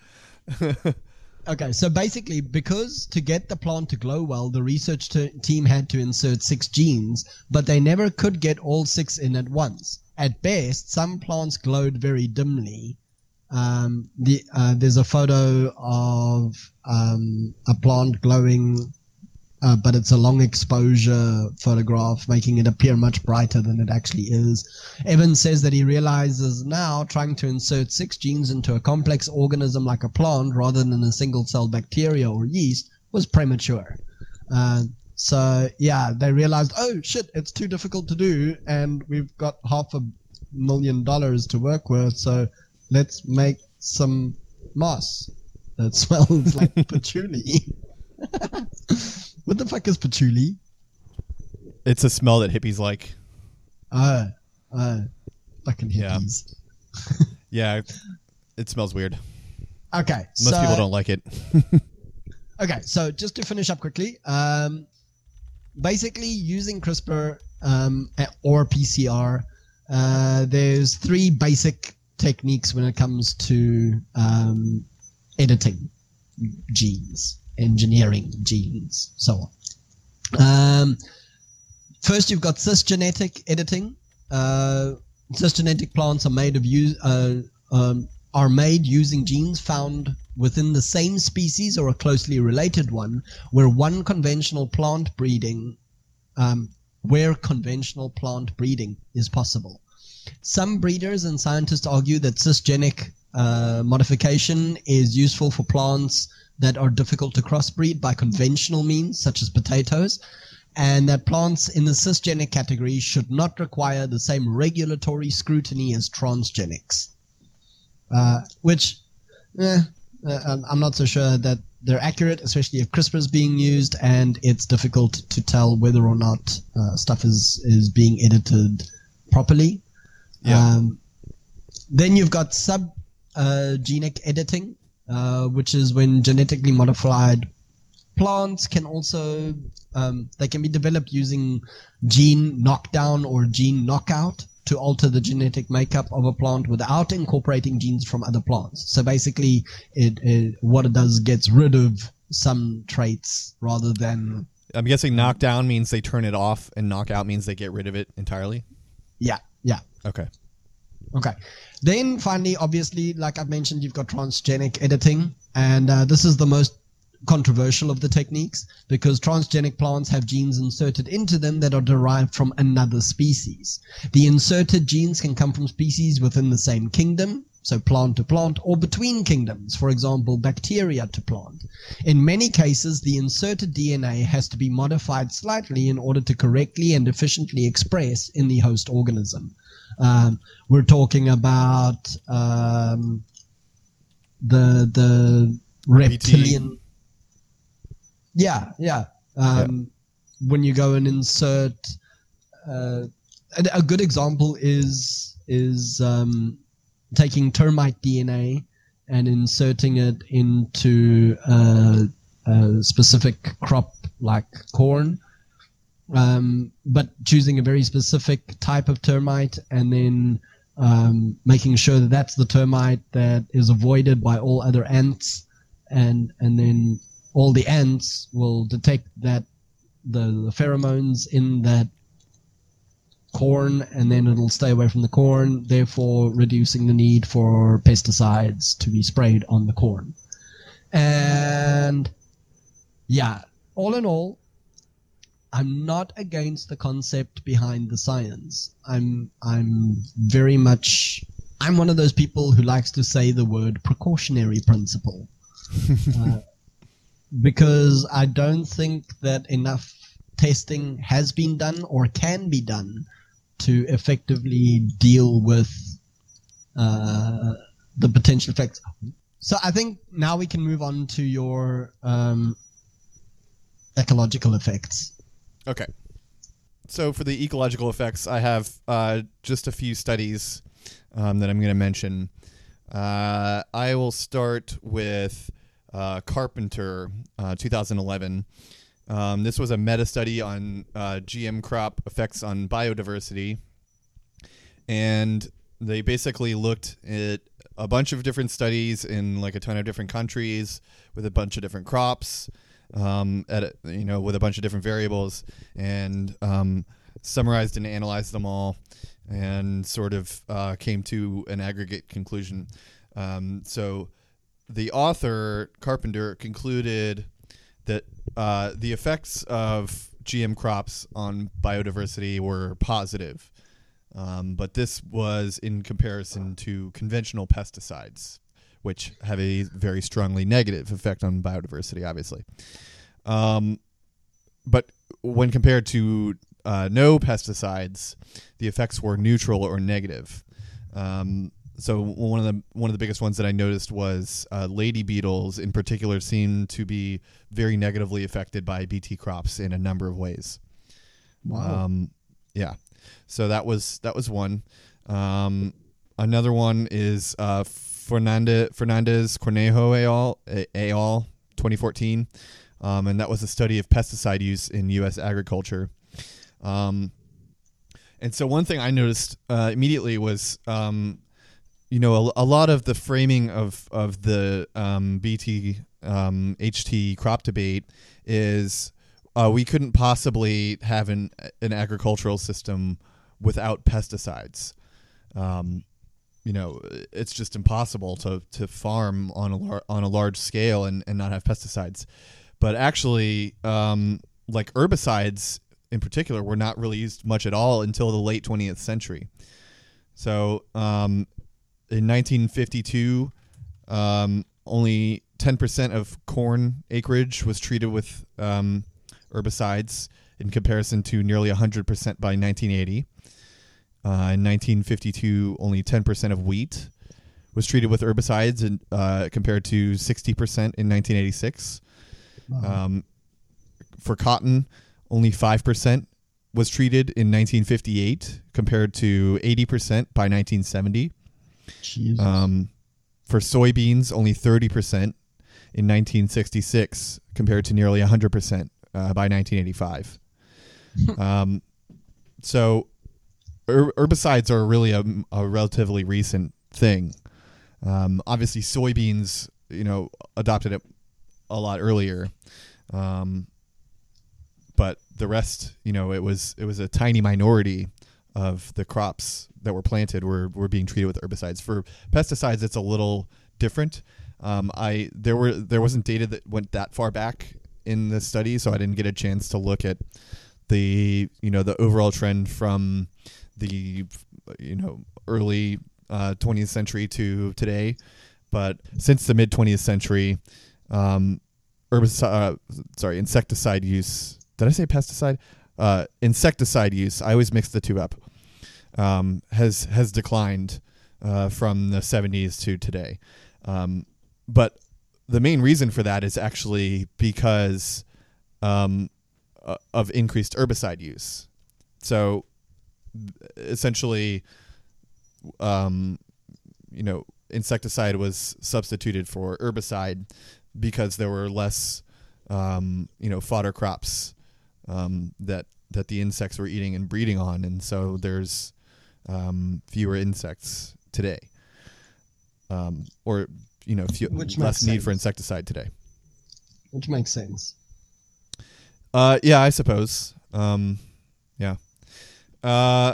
Okay, so basically, because to get the plant to glow well, the research t- team had to insert six genes, but they never could get all six in at once. At best, some plants glowed very dimly. Um, the, uh, there's a photo of um, a plant glowing, uh, but it's a long exposure photograph, making it appear much brighter than it actually is. Evans says that he realizes now trying to insert six genes into a complex organism like a plant rather than a single-cell bacteria or yeast was premature. Uh, so, yeah, they realized, oh, shit, it's too difficult to do, and we've got half a million dollars to work with, so let's make some moss that smells like patchouli. What the fuck is patchouli? It's a smell that hippies like. Oh, oh, fucking hippies. Yeah, yeah, it smells weird. Okay, most so, people don't like it. Okay, so just to finish up quickly, um, basically using CRISPR um, or P C R, uh, there's three basic techniques when it comes to um, editing genes. Engineering genes, so on. Um, first, you've got cisgenetic editing. Uh, cisgenetic plants are made of use, uh, um, are made using genes found within the same species or a closely related one, where one conventional plant breeding, um, where conventional plant breeding is possible. Some breeders and scientists argue that cisgenic uh, modification is useful for plants that are difficult to crossbreed by conventional means, such as potatoes, and that plants in the cisgenic category should not require the same regulatory scrutiny as transgenics. Uh, which, eh, uh, I'm not so sure that they're accurate, especially if CRISPR is being used, and it's difficult to tell whether or not uh, stuff is, is being edited properly. Yeah. Um, then you've got subgenic editing, Uh, which is when genetically modified plants can also, um, they can be developed using gene knockdown or gene knockout to alter the genetic makeup of a plant without incorporating genes from other plants. So basically, it, it what it does gets rid of some traits rather than... I'm guessing knockdown means they turn it off, and knockout means they get rid of it entirely? Yeah, yeah. Okay. Okay. Then finally, obviously, like I've mentioned, you've got transgenic editing, and uh, this is the most controversial of the techniques because transgenic plants have genes inserted into them that are derived from another species. The inserted genes can come from species within the same kingdom, so plant to plant, or between kingdoms, for example, bacteria to plant. In many cases, the inserted D N A has to be modified slightly in order to correctly and efficiently express in the host organism. Um, we're talking about um, the the reptilian. Yeah, yeah. Um, yeah. When you go and insert, uh, a, a good example is is um, taking termite D N A and inserting it into a, a specific crop like corn. Um, but choosing a very specific type of termite and then um, making sure that that's the termite that is avoided by all other ants, and and then all the ants will detect that the, the pheromones in that corn, and then it'll stay away from the corn, therefore reducing the need for pesticides to be sprayed on the corn. And yeah, all in all, I'm not against the concept behind the science. I'm I'm very much I'm one of those people who likes to say the word precautionary principle. uh, because I don't think that enough testing has been done or can be done to effectively deal with uh, the potential effects. So I think now we can move on to your um, ecological effects. Okay. so for the ecological effects, I have uh, just a few studies um, that I'm going to mention. Uh, I will start with uh, Carpenter, uh, two thousand eleven. Um, this was a meta-study on uh, G M crop effects on biodiversity. And they basically looked at a bunch of different studies in like a ton of different countries with a bunch of different crops, um, at a, you know, with a bunch of different variables, and um, summarized and analyzed them all, and sort of uh, came to an aggregate conclusion. Um, so the author, Carpenter, concluded that uh, the effects of G M crops on biodiversity were positive. Um, but this was in comparison to conventional pesticides, which have a very strongly negative effect on biodiversity, obviously. Um, but when compared to uh, no pesticides, the effects were neutral or negative. Um, so one of the one of the biggest ones that I noticed was uh, lady beetles, in particular, seem to be very negatively affected by B T crops in a number of ways. Wow. Um, yeah. So that was that was one. Um, another one is uh, Fernandez, Fernandez Cornejo et al. et al. twenty fourteen, um, and that was a study of pesticide use in U S agriculture. Um, and so one thing I noticed uh, immediately was, um, you know, a, a lot of the framing of of the um, B T um, H T crop debate is uh, we couldn't possibly have an an agricultural system without pesticides. Um, you know, it's just impossible to, to farm on a lar- on a large scale and, and not have pesticides. But actually, um, like herbicides in particular were not really used much at all until the late twentieth century. So um, in nineteen fifty-two, um, only ten percent of corn acreage was treated with um, herbicides in comparison to nearly one hundred percent by nineteen eighty. Uh, in nineteen fifty-two, only ten percent of wheat was treated with herbicides, and uh, compared to sixty percent in nineteen eighty-six. Wow. Um, for cotton, only five percent was treated in nineteen fifty-eight, compared to eighty percent by nineteen seventy. Jesus. Um, for soybeans, only thirty percent in nineteen sixty-six, compared to nearly one hundred percent uh, by nineteen eighty-five. um, so... Herbicides are really a, a relatively recent thing. Um, obviously, soybeans, you know, adopted it a lot earlier, um, but the rest, you know, it was it was a tiny minority of the crops that were planted were were being treated with herbicides. For pesticides, it's a little different. Um, I there were there wasn't data that went that far back in the study, so I didn't get a chance to look at the you know the overall trend from the you know early uh, twentieth century to today. But since the mid twentieth century, um, herbicide, uh, sorry, insecticide use. Did I say pesticide? Uh, insecticide use. I always mix the two up. Um, has has declined uh, from the seventies to today. Um, but the main reason for that is actually because um, uh, of increased herbicide use. So essentially, um, you know, insecticide was substituted for herbicide because there were less, um, you know, fodder crops um, that that the insects were eating and breeding on, and so there's um, fewer insects today, um, or you know, few, less need for insecticide today. Which makes sense. Uh, yeah, I suppose. Um, yeah. Uh,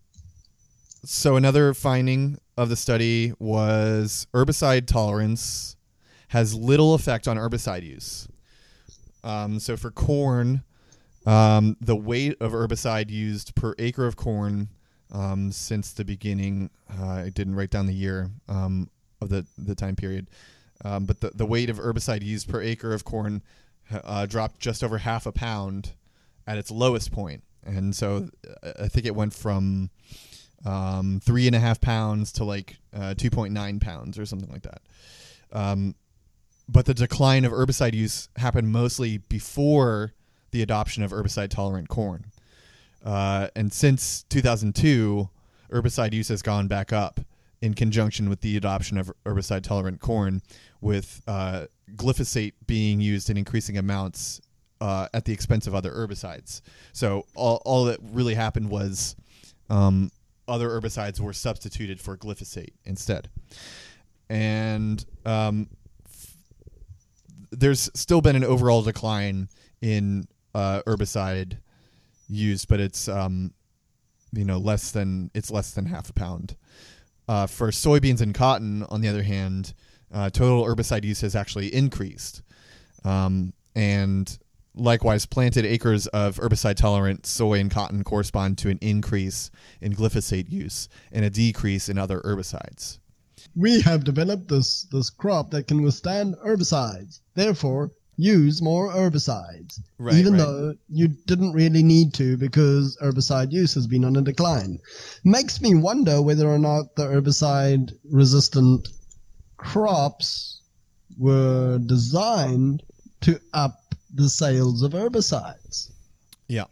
so another finding of the study was herbicide tolerance has little effect on herbicide use. Um, so for corn, um, the weight of herbicide used per acre of corn um, since the beginning, uh, I didn't write down the year um, of the, the time period, um, but the, the weight of herbicide used per acre of corn uh, dropped just over half a pound at its lowest point. And so I think it went from um, three and a half pounds to like uh, two point nine pounds or something like that. Um, but the decline of herbicide use happened mostly before the adoption of herbicide-tolerant corn. Uh, and since two thousand two, herbicide use has gone back up in conjunction with the adoption of herbicide-tolerant corn, with uh, glyphosate being used in increasing amounts uh, at the expense of other herbicides. So all, all that really happened was um, other herbicides were substituted for glyphosate instead. And um, f- there's still been an overall decline in uh, herbicide use, but it's um, you know less than it's less than half a pound. Uh, for soybeans and cotton, on the other hand, uh, total herbicide use has actually increased. Um, and likewise, planted acres of herbicide-tolerant soy and cotton correspond to an increase in glyphosate use and a decrease in other herbicides. We have developed this, this crop that can withstand herbicides. Therefore, use more herbicides, right, even right. though you didn't really need to because herbicide use has been on a decline. Makes me wonder whether or not the herbicide-resistant crops were designed to up the sales of herbicides. Yeah.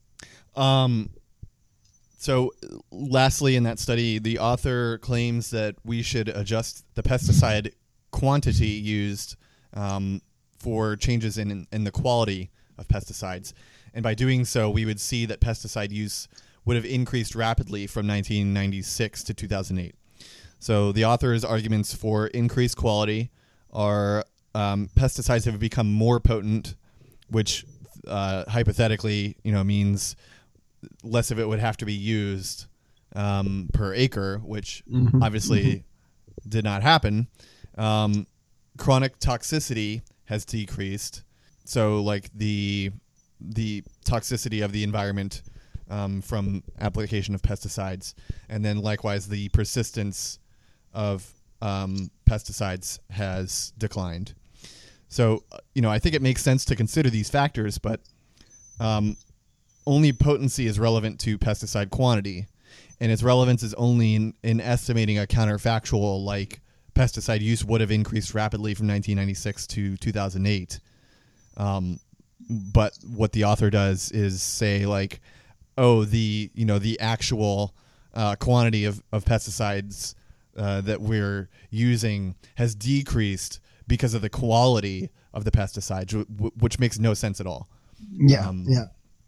Um. So, lastly, in that study, the author claims that we should adjust the pesticide quantity used um, for changes in in the quality of pesticides, and by doing so, we would see that pesticide use would have increased rapidly from nineteen ninety-six to two thousand eight. So, the author's arguments for increased quality are um, pesticides have become more potent, which uh, hypothetically, you know, means less of it would have to be used um, per acre, which Mm-hmm. obviously Mm-hmm. did not happen. Um, chronic toxicity has decreased, so like the the toxicity of the environment um, from application of pesticides, and then likewise the persistence of um, pesticides has declined. So, you know, I think it makes sense to consider these factors, but um, only potency is relevant to pesticide quantity, and its relevance is only in, in estimating a counterfactual like pesticide use would have increased rapidly from nineteen ninety-six to two thousand eight. Um, but what the author does is say like, oh, the you know the actual uh, quantity of, of pesticides uh, that we're using has decreased because of the quality of the pesticides, w- which makes no sense at all. Yeah, Um, yeah.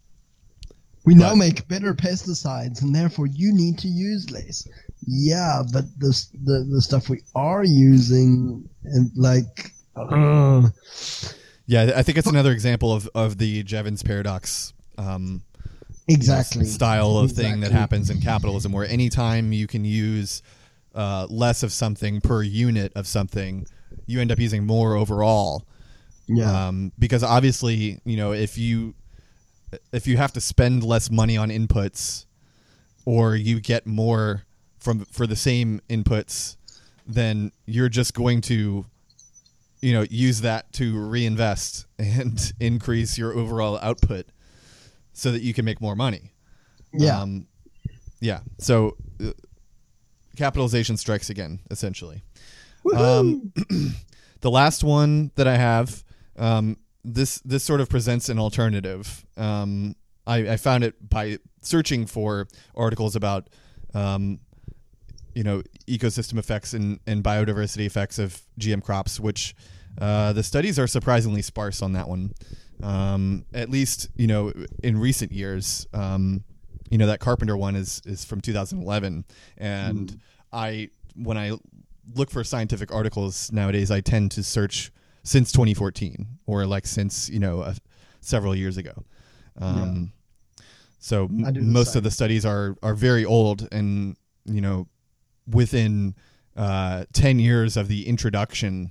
We now but- make better pesticides, and therefore you need to use less. Yeah, but the the, the stuff we are using, and like, uh, Yeah, I think it's another example of, of the Jevons paradox um, exactly style of thing that Exactly. happens in capitalism, where anytime you can use uh, less of something per unit of something, you end up using more overall. Yeah, Um, because obviously, you know, if you if you have to spend less money on inputs, or you get more from for the same inputs, then you're just going to, you know, use that to reinvest and increase your overall output so that you can make more money. yeah. Um, yeah. So uh, capitalization strikes again, essentially. Um, the last one that I have, um, this this sort of presents an alternative. Um, I, I found it by searching for articles about, um, you know, ecosystem effects and, and biodiversity effects of G M crops, which uh, the studies are surprisingly sparse on that one. Um, at least, you know, in recent years, um, you know, that Carpenter one is is from two thousand eleven, and Mm. I when I look for scientific articles nowadays, I tend to search since twenty fourteen or like since, you know, uh, several years ago. Um, So m- I do the most same. of the studies are, are very old and, you know, within uh, ten years of the introduction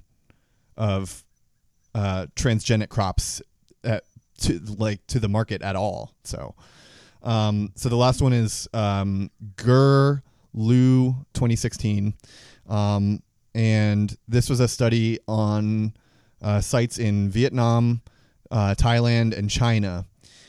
of uh, transgenic crops at, to like to the market at all. So, um, so the last one is um, Gur Lu twenty sixteen. Um, and this was a study on uh, sites in Vietnam, uh, Thailand, and China.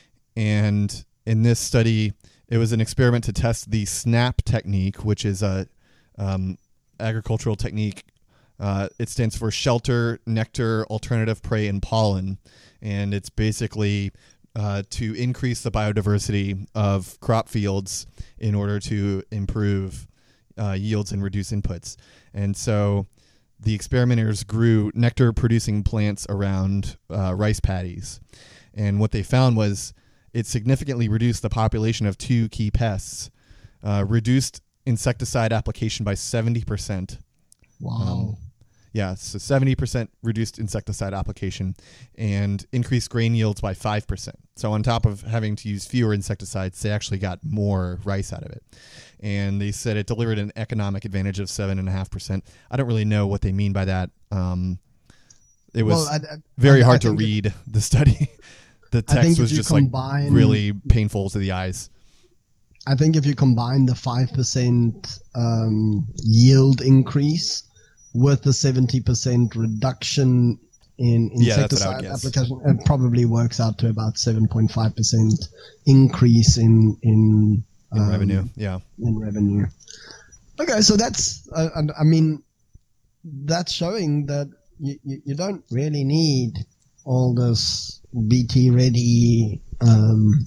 And in this study, it was an experiment to test the SNAP technique, which is a um, agricultural technique. Uh, it stands for Shelter, Nectar, Alternative Prey, and Pollen. And it's basically uh, to increase the biodiversity of crop fields in order to improve uh, yields and reduce inputs. And so the experimenters grew nectar-producing plants around uh, rice paddies. And what they found was it significantly reduced the population of two key pests, uh, reduced insecticide application by seventy percent. Wow. Um, yeah, so seventy percent reduced insecticide application and increased grain yields by five percent. So on top of having to use fewer insecticides, they actually got more rice out of it. And they said it delivered an economic advantage of seven point five percent. I don't really know what they mean by that. Um, it was Well, I- I- very I- I hard to think it- read the study. The I think text if was you just like combine- really painful to the eyes. I think if you combine the five percent um, yield increase with the seventy percent reduction in Yeah, that's what I insecticide would guess. application, it probably works out to about seven point five percent increase in in, In um, revenue, yeah. in revenue. Okay, so that's uh, I I mean that's showing that you, you, you don't really need all this B T ready um,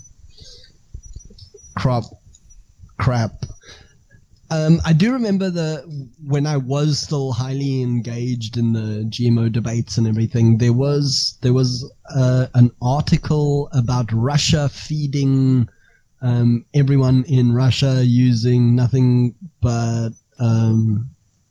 crop crap. Um, I do remember the when I was still highly engaged in the G M O debates and everything. There was there was uh, an article about Russia feeding um, everyone in Russia using nothing but um,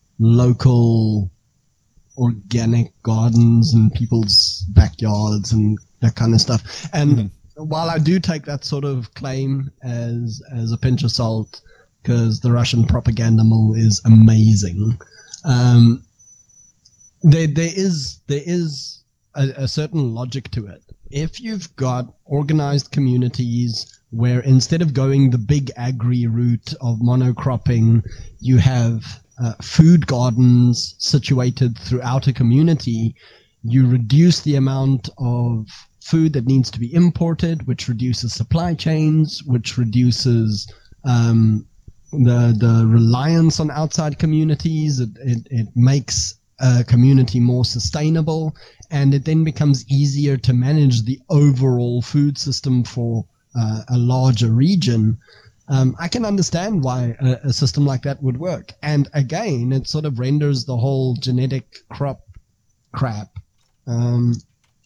local organic gardens in people's backyards and that kind of stuff. And Mm-hmm. while I do take that sort of claim as as a pinch of salt, because the Russian propaganda mill is amazing, um, there there is there is a, a certain logic to it. If you've got organized communities where instead of going the big agri route of monocropping, you have uh, food gardens situated throughout a community, you reduce the amount of food that needs to be imported, which reduces supply chains, which reduces um, the the reliance on outside communities. It, it, it makes a community more sustainable, and it then becomes easier to manage the overall food system for uh, a larger region. Um, I can understand why a, a system like that would work. And again, it sort of renders the whole genetic crop crap um,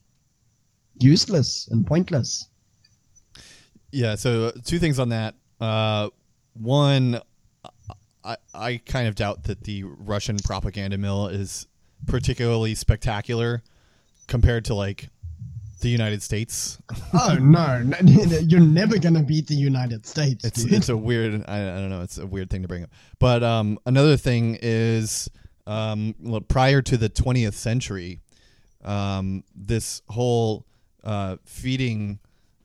useless and pointless. Yeah, so uh, two things on that. Uh, one, I, I kind of doubt that the Russian propaganda mill is particularly spectacular compared to, like, the United States. Oh, no. no, You're never going to beat the United States, It's dude. it's a weird, I, I don't know, it's a weird thing to bring up. But um, another thing is, um, well, prior to the twentieth century, um, this whole uh, feeding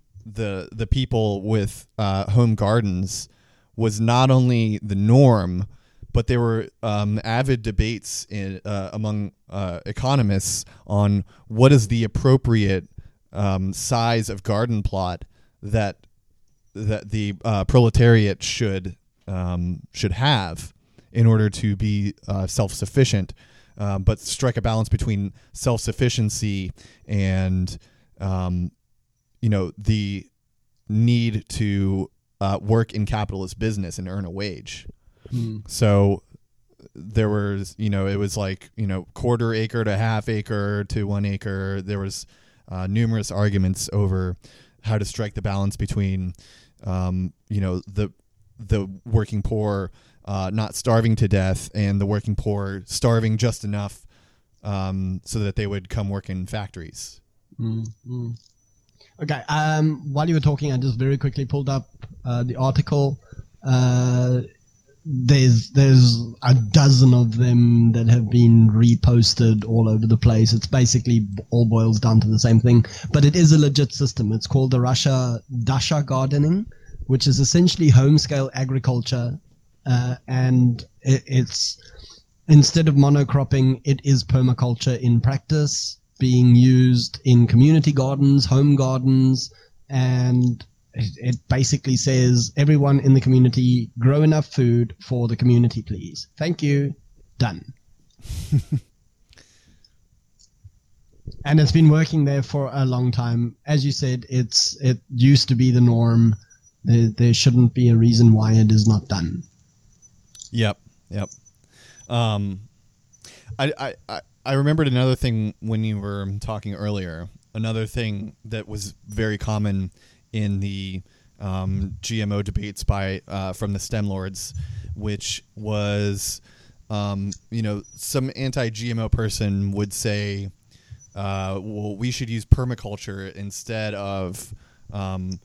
the the people with uh, home gardens was not only the norm, but there were um, avid debates in, uh, among uh, economists on what is the appropriate um, size of garden plot that that the uh, proletariat should um, should have in order to be uh, self-sufficient, uh, but strike a balance between self-sufficiency and um, you know the need to uh, work in capitalist business and earn a wage. Hmm. So there was, you know, it was like, you know, quarter acre to half acre to one acre. There was uh, numerous arguments over how to strike the balance between, um, you know, the the working poor uh, not starving to death and the working poor starving just enough um, so that they would come work in factories. Mm, mm. Okay. Um, while you were talking, I just very quickly pulled up uh, the article. Uh, there's there's a dozen of them that have been reposted all over the place. It's basically all boils down to the same thing, but it is a legit system. It's called the Russia Dasha gardening, which is essentially home scale agriculture, uh, and it, it's instead of monocropping, it is permaculture in practice, being used in community gardens, home gardens, and it, it basically says everyone in the community grow enough food for the community, please. Thank you. Done. and it's been working there for a long time. As you said, it's it used to be the norm. There, there shouldn't be a reason why it is not done. Yep, yep. Um, I, I, I, I remembered another thing when you were talking earlier. Another thing that was very common in the um, G M O debates by uh, from the STEM lords, which was, um, you know, some anti-G M O person would say, uh, well, we should use permaculture instead of um,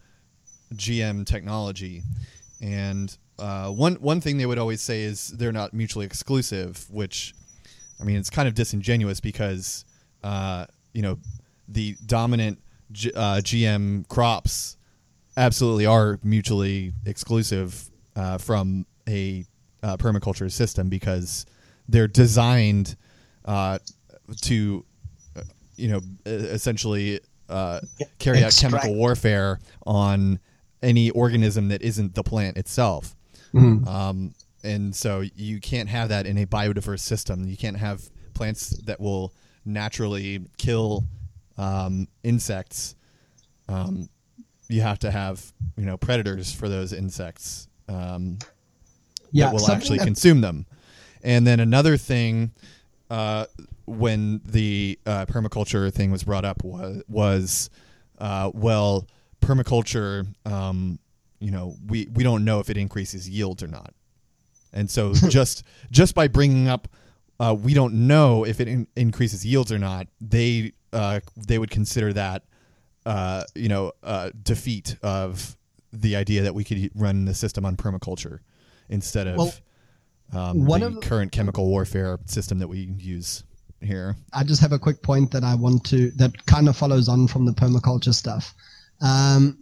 G M technology. And uh, one one thing they would always say is they're not mutually exclusive, which, I mean, it's kind of disingenuous because, uh, you know, the dominant G- uh, G M crops absolutely are mutually exclusive uh, from a uh, permaculture system because they're designed uh, to, uh, you know, essentially uh, carry out Extract. chemical warfare on any organism that isn't the plant itself. Mm. Um, and so you can't have that in a biodiverse system. You can't have plants that will naturally kill um, insects. Um, you have to have, you know, predators for those insects um, Yeah, that will something actually that- consume them. And then another thing, uh, when the uh, permaculture thing was brought up was, was uh, well, permaculture, um, you know, we, we don't know if it increases yields or not. And so just just by bringing up, uh, we don't know if it in- increases yields or not, they uh, they would consider that, uh, you know, uh, defeat of the idea that we could run the system on permaculture instead of Well, um, one the of- current chemical warfare system that we use here. I just have a quick point that I want to, that kind of follows on from the permaculture stuff. Um,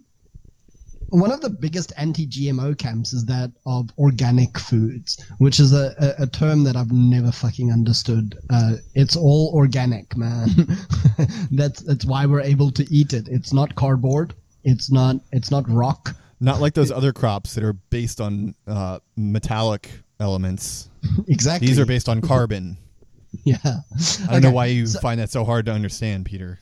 one of the biggest anti-G M O camps is that of organic foods, which is a, a, a term that I've never fucking understood. Uh, it's all organic, man. that's that's why we're able to eat it. It's not cardboard. It's not. It's not rock. Not like those other crops that are based on uh, metallic elements. Exactly. These are based on carbon. Yeah. I don't know why you so- find that so hard to understand, Peter.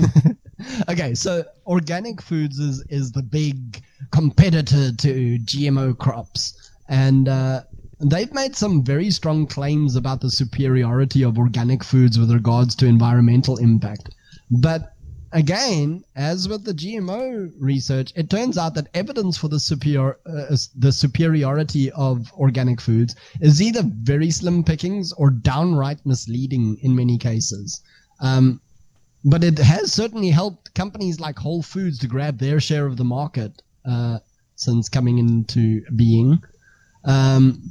Okay, so organic foods is, is the big competitor to G M O crops. And uh, they've made some very strong claims about the superiority of organic foods with regards to environmental impact. But again, as with the G M O research, it turns out that evidence for the superior uh, the superiority of organic foods is either very slim pickings or downright misleading in many cases. Um, But it has certainly helped companies like Whole Foods to grab their share of the market uh, since coming into being. Um,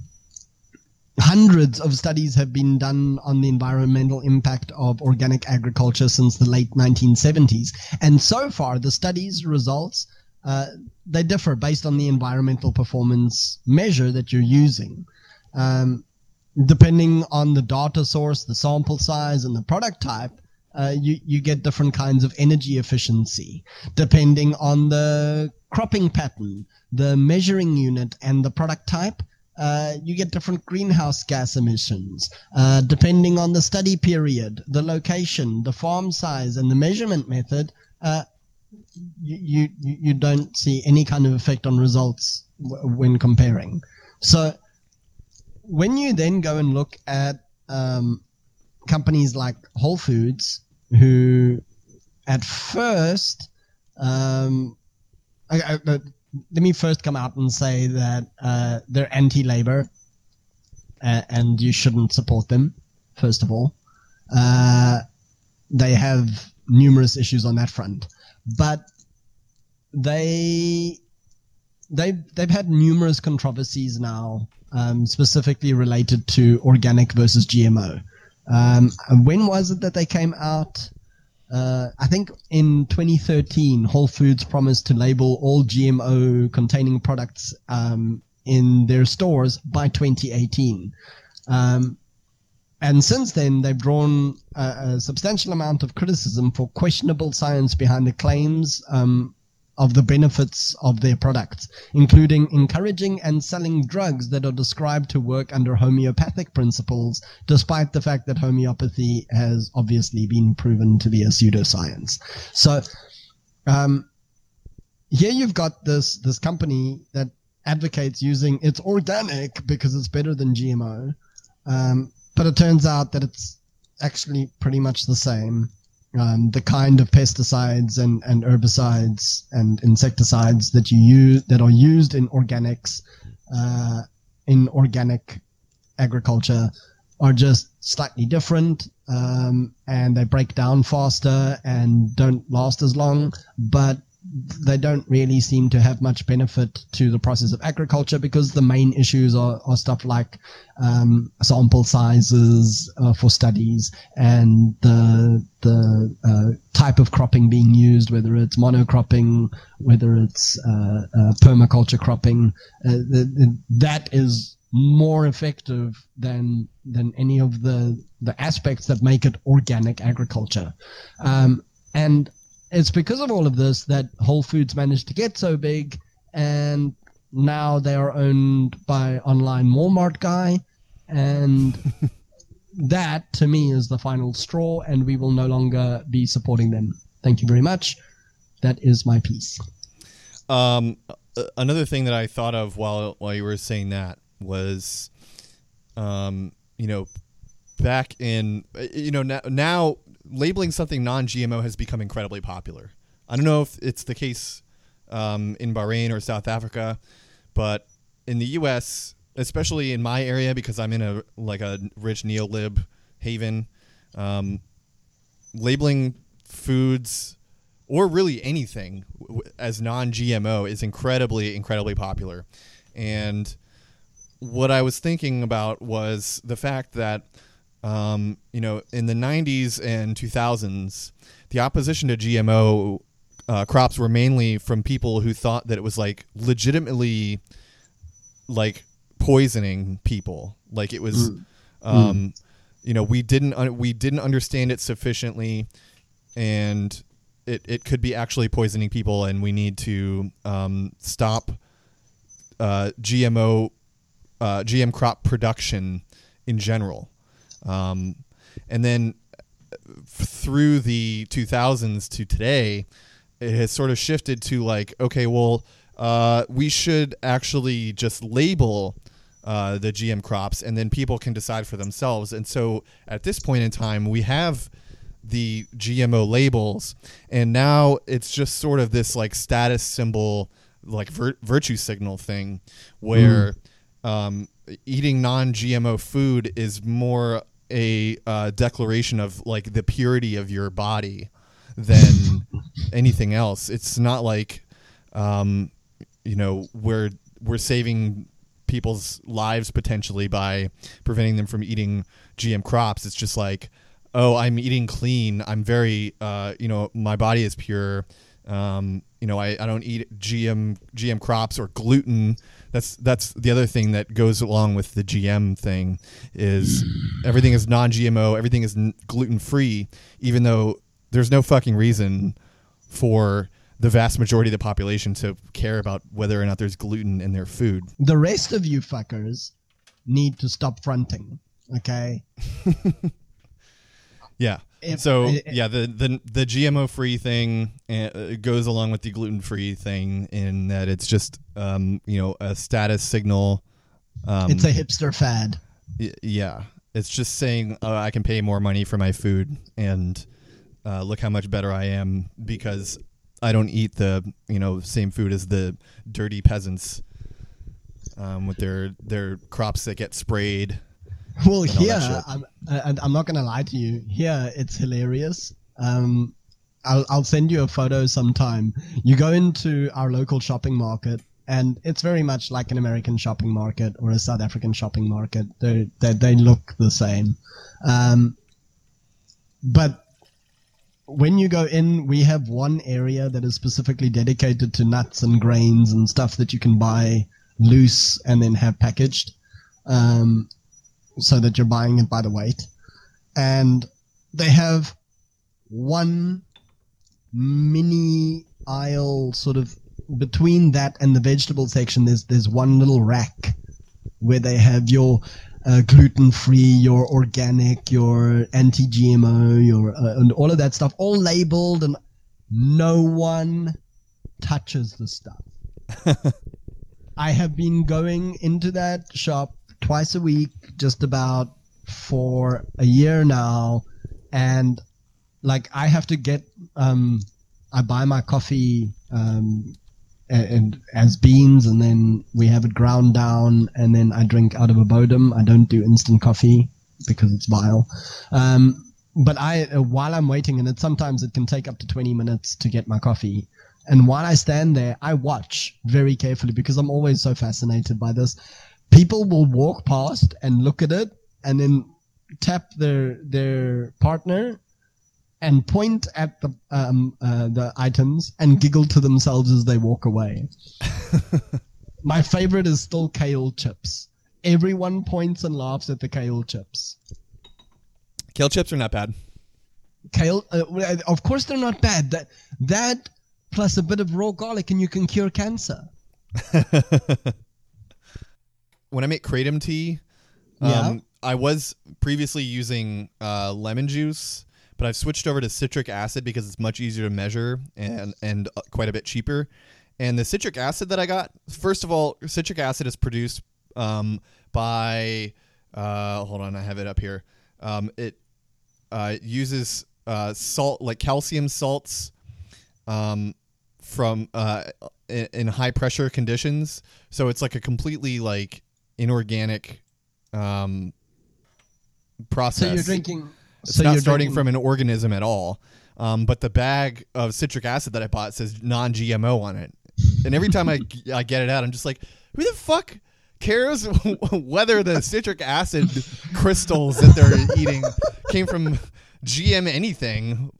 hundreds of studies have been done on the environmental impact of organic agriculture since the late nineteen seventies. And so far, the studies' results, uh, they differ based on the environmental performance measure that you're using. Um, depending on the data source, the sample size, and the product type, Uh, you, you get different kinds of energy efficiency. Depending on the cropping pattern, the measuring unit, and the product type, uh, you get different greenhouse gas emissions. Uh, depending on the study period, the location, the farm size, and the measurement method, uh, you, you, you don't see any kind of effect on results w- when comparing. So when you then go and look at um, companies like Whole Foods, who at first, um, I, I, uh, let me first come out and say that uh, they're anti-labor, uh, and you shouldn't support them, first of all. Uh, they have numerous issues on that front. But they, they've, they've had numerous controversies now, um, specifically related to organic versus G M O. Um, when was it that they came out? Uh, I think in twenty thirteen, Whole Foods promised to label all G M O containing products um, in their stores by twenty eighteen. Um, and since then, they've drawn a, a substantial amount of criticism for questionable science behind the claims um, of the benefits of their products, including encouraging and selling drugs that are described to work under homeopathic principles, despite the fact that homeopathy has obviously been proven to be a pseudoscience. So, um, here you've got this this company that advocates using it's organic because it's better than G M O, um, but it turns out that it's actually pretty much the same. Um, the kind of pesticides and, and herbicides and insecticides that you use that are used in organics, uh, in organic agriculture, are just slightly different, um, and they break down faster and don't last as long, but they don't really seem to have much benefit to the process of agriculture, because the main issues are, are stuff like um, sample sizes uh, for studies and the the uh, type of cropping being used, whether it's monocropping, whether it's uh, uh, permaculture cropping. Uh, the, the, that is more effective than than any of the the aspects that make it organic agriculture, um, and it's because of all of this that Whole Foods managed to get so big, and now they are owned by online Walmart guy, and that to me is the final straw, and we will no longer be supporting them. Thank you very much. That is my piece. Um, another thing that I thought of while while you were saying that was, um, you know, back in, you know, now, now labeling something non-G M O has become incredibly popular. I don't know if it's the case um, in Bahrain or South Africa, but in the U S, especially in my area, because I'm in a like a rich neo-lib haven, um, labeling foods or really anything as non-G M O is incredibly, incredibly popular. And what I was thinking about was the fact that Um, you know, in the nineties and two thousands, the opposition to G M O uh, crops were mainly from people who thought that it was like legitimately like poisoning people. Like it was, mm. um, mm. you know, we didn't un- we didn't understand it sufficiently, and it it could be actually poisoning people, and we need to um, stop uh, G M O uh, G M crop production in general. Um, and then f- through the two thousands to today, it has sort of shifted to like, okay, well, uh, we should actually just label uh, the G M crops, and then people can decide for themselves. And so at this point in time, we have the G M O labels, and now it's just sort of this like status symbol, like vir- virtue signal thing, where mm. um, eating non-G M O food is more a uh, declaration of like the purity of your body than anything else. It's not like, um, you know, we're we're saving people's lives potentially by preventing them from eating G M crops. It's just like, oh, I'm eating clean. I'm very, uh, you know, my body is pure. Um, you know, I, I don't eat G M G M crops or gluten. That's that's the other thing that goes along with the G M thing is everything is non-G M O, everything is n- gluten-free, even though there's no fucking reason for the vast majority of the population to care about whether or not there's gluten in their food. The rest of you fuckers need to stop fronting, okay? Yeah. If, so uh, yeah, the, the the G M O free thing uh, goes along with the gluten free thing in that it's just um, you know, a status signal. Um, it's a hipster fad. Y- yeah, it's just saying uh, I can pay more money for my food, and uh, look how much better I am because I don't eat the you know same food as the dirty peasants um, with their their crops that get sprayed. Well, here, I'm, I, I'm not going to lie to you. Here, it's hilarious. Um, I'll, I'll send you a photo sometime. You go into our local shopping market, and it's very much like an American shopping market or a South African shopping market. They they, they look the same. Um, but when you go in, we have one area that is specifically dedicated to nuts and grains and stuff that you can buy loose and then have packaged. Um so that you're buying it by the weight. And they have one mini aisle, sort of between that and the vegetable section, there's there's one little rack where they have your uh, gluten-free, your organic, your anti-G M O, your uh, and all of that stuff, all labeled, and no one touches the stuff. I have been going into that shop twice a week, just about for a year now, and like I have to get, um, I buy my coffee um, and, and as beans, and then we have it ground down, and then I drink out of a Bodum. I don't do instant coffee because it's vile. Um, but I, uh, while I'm waiting, and it sometimes it can take up to twenty minutes to get my coffee. And while I stand there, I watch very carefully because I'm always so fascinated by this. People will walk past and look at it and then tap their their partner and point at the um, uh, the items and giggle to themselves as they walk away. My favorite is still kale chips. Everyone points and laughs at the kale chips. Kale chips are not bad. Kale, uh, of course they're not bad. That that plus a bit of raw garlic and you can cure cancer. When I make kratom tea, um, yeah. I was previously using uh, lemon juice, but I've switched over to citric acid because it's much easier to measure and and uh, quite a bit cheaper. And the citric acid that I got, first of all, citric acid is produced um, by, uh, hold on, I have it up here. Um, it uh, uses uh, salt, like calcium salts, um, from uh, in, in high pressure conditions. So it's like a completely like inorganic um, process. So you're drinking. It's so not you're starting drinking, from an organism at all. Um, but the bag of citric acid that I bought says non-G M O on it. And every time I, I get it out, I'm just like, who the fuck cares whether the citric acid crystals that they're eating came from G M anything?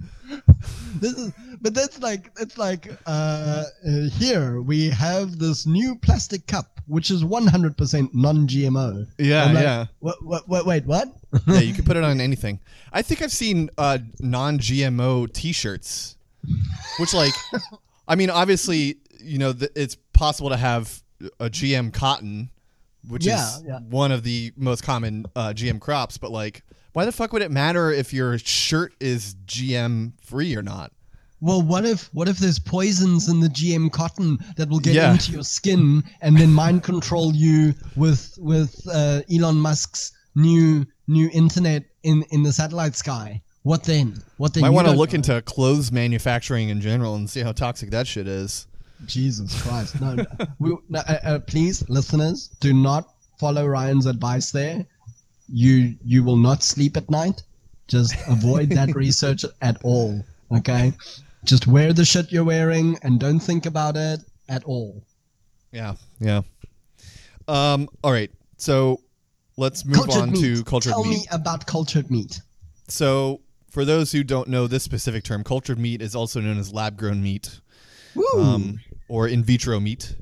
This is, but that's like, it's like, uh, uh, here we have this new plastic cup, which is one hundred percent non-G M O. Yeah, like, yeah. What, what, what, wait, what? Yeah, you can put it on anything. I think I've seen uh, non-G M O T-shirts, which, like, I mean, obviously, you know, th- it's possible to have a G M cotton, which yeah, is yeah. one of the most common uh, G M crops, but, like, why the fuck would it matter if your shirt is G M free or not? Well, what if what if there's poisons in the G M cotton that will get Yeah. into your skin and then mind control you with with uh, Elon Musk's new new internet in, in the satellite sky? What then? What then? Might You want to don't look know. into clothes manufacturing in general and see how toxic that shit is. Jesus Christ! No, no. We, no uh, uh, please, listeners, do not follow Ryan's advice there. You you will not sleep at night. Just avoid that research at all. Okay. Just wear the shit you're wearing and don't think about it at all. Yeah, yeah. Um. All right. So let's move Cultured on meat. to cultured Tell meat. me about cultured meat. So for those who don't know this specific term, cultured meat is also known as lab-grown meat, Woo! um, or in vitro meat,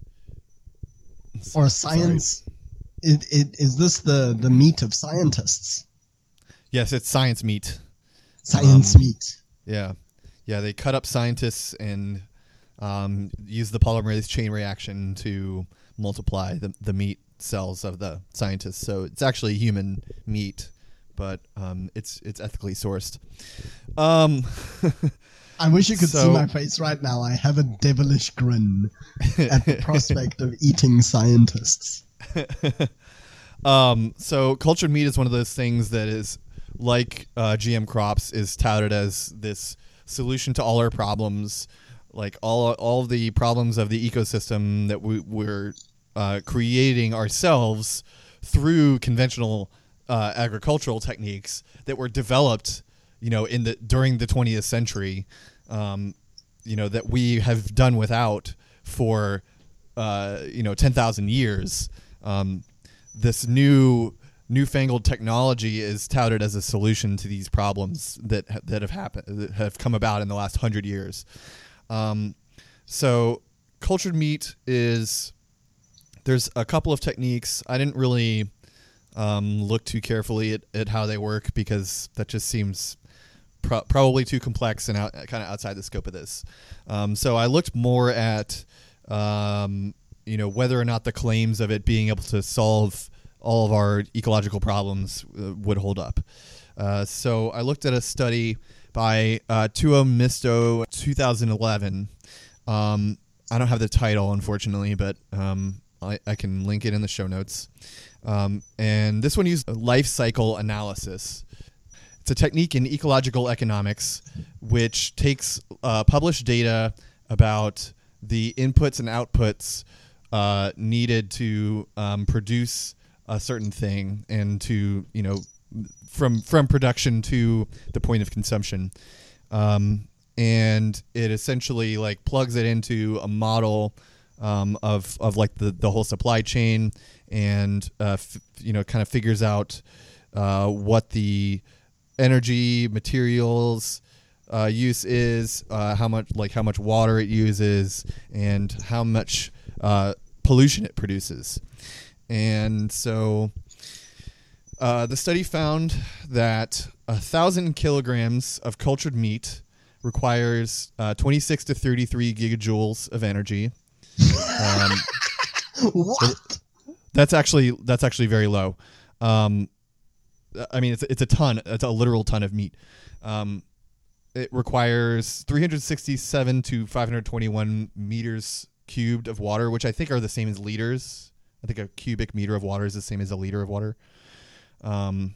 or science. It, it, is this the, the meat of scientists? Yes, it's science meat. Science Um, meat. Yeah, yeah. They cut up scientists and um, use the polymerase chain reaction to multiply the the meat cells of the scientists. So it's actually human meat, but um, it's it's ethically sourced. Um, I wish you could so- see my face right now. I have a devilish grin at the prospect of eating scientists. um, so cultured meat is one of those things that is like uh, G M crops is touted as this solution to all our problems, like all all the problems of the ecosystem that we, we're uh, creating ourselves through conventional uh, agricultural techniques that were developed, you know, in the during the twentieth century, um, you know, that we have done without for uh, you know ten thousand years. Um, this new newfangled technology is touted as a solution to these problems that that have happened that have come about in the last hundred years. Um, so cultured meat is there's a couple of techniques. I didn't really um, look too carefully at, at how they work because that just seems pro- probably too complex and out, kind of outside the scope of this. Um, so I looked more at, um, you know, whether or not the claims of it being able to solve all of our ecological problems uh, would hold up. Uh, so I looked at a study by uh, Tuo Misto, two thousand eleven. Um, I don't have the title, unfortunately, but um, I, I can link it in the show notes. Um, and this one used life cycle analysis. It's a technique in ecological economics which takes uh, published data about the inputs and outputs uh, needed to um, produce a certain thing, and to, you know, from from production to the point of consumption. Um, and it essentially like plugs it into a model um, of of like the, the whole supply chain, and uh, f- you know, kind of figures out uh, what the energy, materials uh, use is, uh, how much like how much water it uses, and how much uh, pollution it produces. And so uh, the study found that a thousand kilograms of cultured meat requires uh, twenty-six to thirty-three gigajoules of energy. Um, What? That's actually that's actually very low. Um, I mean, it's it's a ton. It's a literal ton of meat. Um, it requires three hundred sixty-seven to five hundred twenty-one meters cubed of water, which I think are the same as liters. I think a cubic meter of water is the same as a liter of water. Um,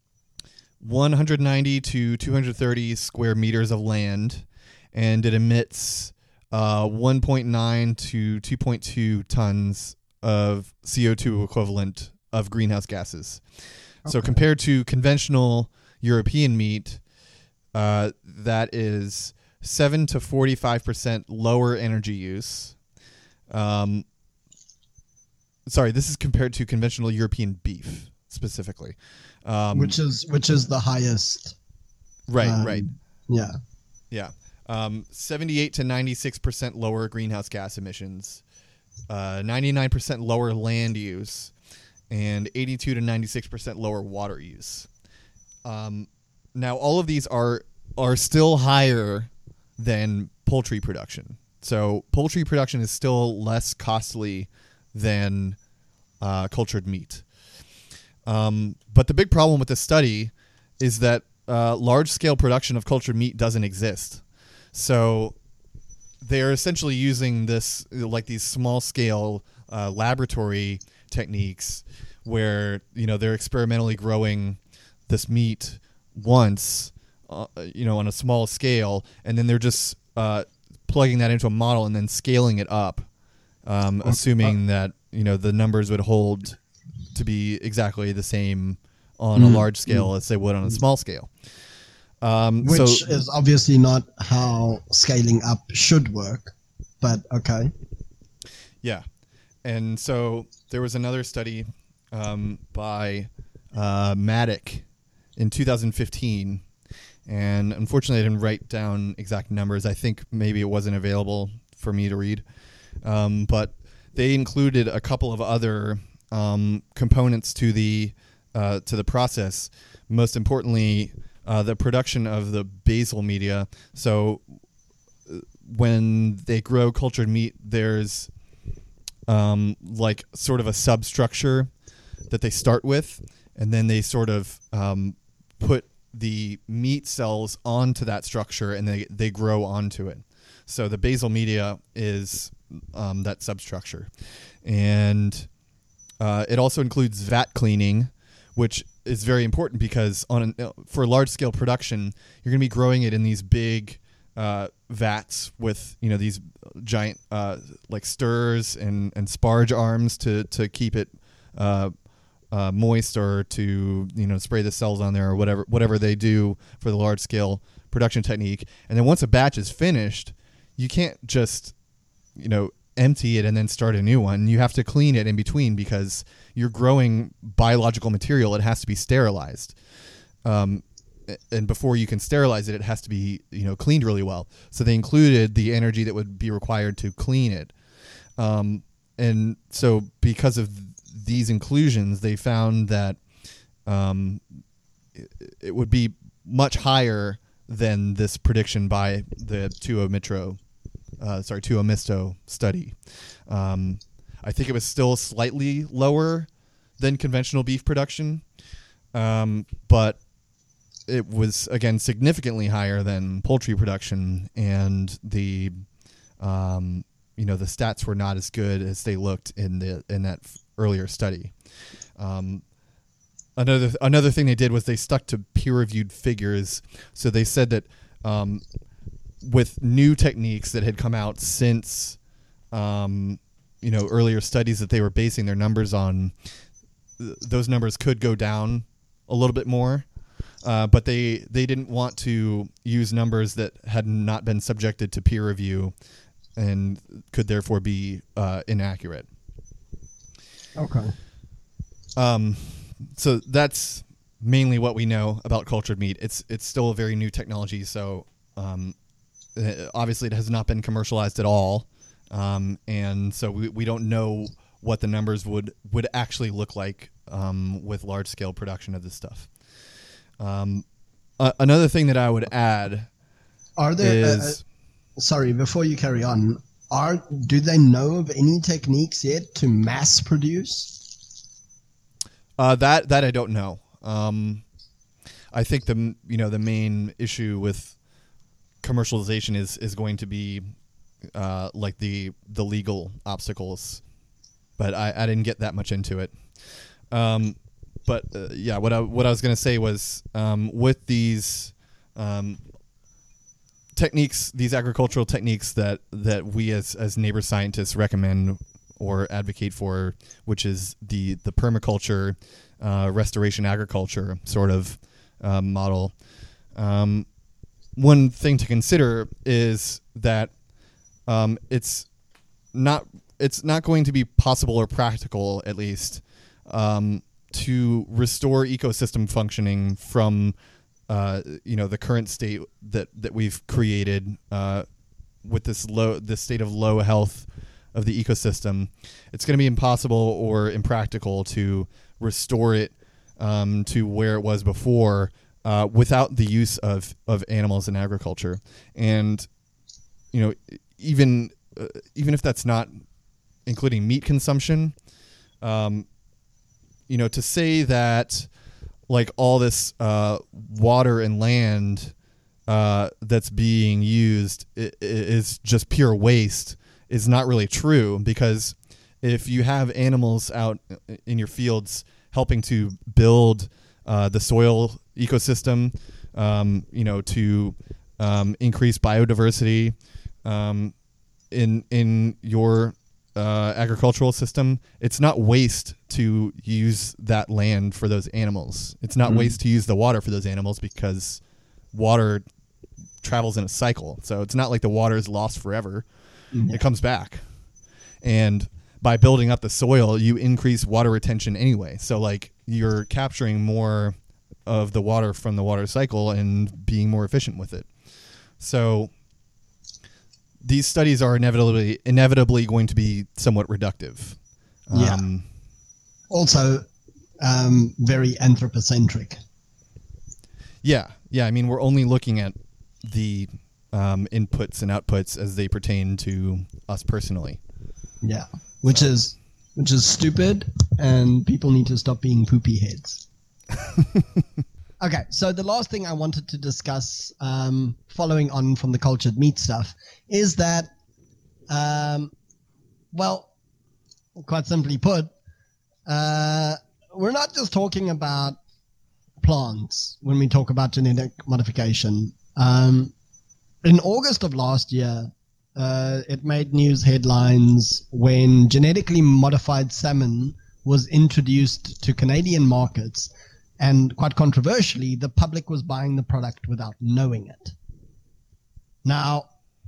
one hundred ninety to two hundred thirty square meters of land, and it emits uh, one point nine to two point two tons of C O two equivalent of greenhouse gases. Okay. So compared to conventional European meat, uh, that is seven to forty-five percent lower energy use. Um, sorry, this is compared to conventional European beef specifically. Um, which is which is the highest. Right, um, right. Yeah. Yeah. Um, seventy-eight to ninety-six percent lower greenhouse gas emissions, uh, ninety-nine percent lower land use, and eighty-two to ninety-six percent lower water use. Um, now, all of these are are still higher than poultry production. So poultry production is still less costly than uh, cultured meat. Um, but the big problem with this study is that uh, large-scale production of cultured meat doesn't exist. So they're essentially using this, like these small-scale uh, laboratory techniques where, you know, they're experimentally growing this meat once, uh, you know, on a small scale, and then they're just uh, plugging that into a model and then scaling it up, um, assuming that, you know, the numbers would hold to be exactly the same on mm. a large scale mm. as they would on a small scale. Um, Which so, is obviously not how scaling up should work, but okay. Yeah. And so there was another study um, by uh, Maddock in two thousand fifteen, and unfortunately I didn't write down exact numbers. I think maybe it wasn't available for me to read. Um, but they included a couple of other um, components to the uh, to the process. Most importantly, uh, the production of the basal media. So when they grow cultured meat, there's um, like sort of a substructure that they start with, and then they sort of um, put the meat cells onto that structure, and they, they grow onto it. So the basal media is um, that substructure. And uh, it also includes vat cleaning, which is very important because on an, for large-scale production, you're going to be growing it in these big uh, vats with, you know, these giant uh, like stirrers and, and sparge arms to, to keep it uh, uh, moist, or to, you know, spray the cells on there, or whatever whatever they do for the large-scale production technique. And then once a batch is finished, you can't just, you know, empty it and then start a new one. You have to clean it in between because you're growing biological material. It has to be sterilized. Um, and before you can sterilize it, it has to be, you know, cleaned really well. So they included the energy that would be required to clean it. Um, and so because of these inclusions, they found that um, it, it would be much higher than this prediction by the Tuomitro, uh, sorry, Tuomisto study. Um, I think it was still slightly lower than conventional beef production, um, but it was, again, significantly higher than poultry production, and the um, you know the stats were not as good as they looked in the in that f- earlier study. Um, another another thing they did was they stuck to peer-reviewed figures. So they said that um, with new techniques that had come out since um, you know earlier studies that they were basing their numbers on, th- those numbers could go down a little bit more. Uh, but they, they didn't want to use numbers that had not been subjected to peer review and could therefore be uh, inaccurate. Okay. Um, so that's mainly what we know about cultured meat. It's it's still a very new technology, so um, obviously it has not been commercialized at all, um, and so we, we don't know what the numbers would, would actually look like um, with large-scale production of this stuff. Um, uh, another thing that I would add are there? is, Uh, uh, sorry, before you carry on, are do they know of any techniques yet to mass produce? uh, that that I don't know. Um, I think the you know the main issue with commercialization is is going to be uh, like the the legal obstacles, but I, I didn't get that much into it. Um, But uh, yeah, what I what I was going to say was um, with these um, techniques, these agricultural techniques that, that we as as neighbor scientists recommend or advocate for, which is the the permaculture, uh, restoration agriculture sort of uh, model. Um, one thing to consider is that um, it's not it's not going to be possible or practical, at least. Um, to restore ecosystem functioning from, uh, you know, the current state that, that we've created uh, with this low, this state of low health of the ecosystem. It's going to be impossible or impractical to restore it um, to where it was before uh, without the use of, of animals in agriculture. And, you know, even uh, even if that's not including meat consumption, um, you know, to say that like all this uh, water and land uh, that's being used i- is just pure waste is not really true, because if you have animals out in your fields helping to build uh, the soil ecosystem, um, you know, to um, increase biodiversity um, in in your Uh, agricultural system, it's not waste to use that land for those animals. It's not mm. waste to use the water for those animals, because water travels in a cycle. So it's not like the water is lost forever. Mm. It comes back. And by building up the soil, you increase water retention anyway. So like you're capturing more of the water from the water cycle and being more efficient with it. So these studies are inevitably inevitably going to be somewhat reductive. Yeah. Um, also, um, very anthropocentric. Yeah, yeah. I mean, we're only looking at the um, inputs and outputs as they pertain to us personally. Yeah, which so. is which is stupid, and people need to stop being poopy heads. Okay, so the last thing I wanted to discuss, um, following on from the cultured meat stuff, is that, um, well, quite simply put, uh, we're not just talking about plants when we talk about genetic modification. Um, in August of last year, uh, it made news headlines when genetically modified salmon was introduced to Canadian markets. And quite controversially, the public was buying the product without knowing it. Now,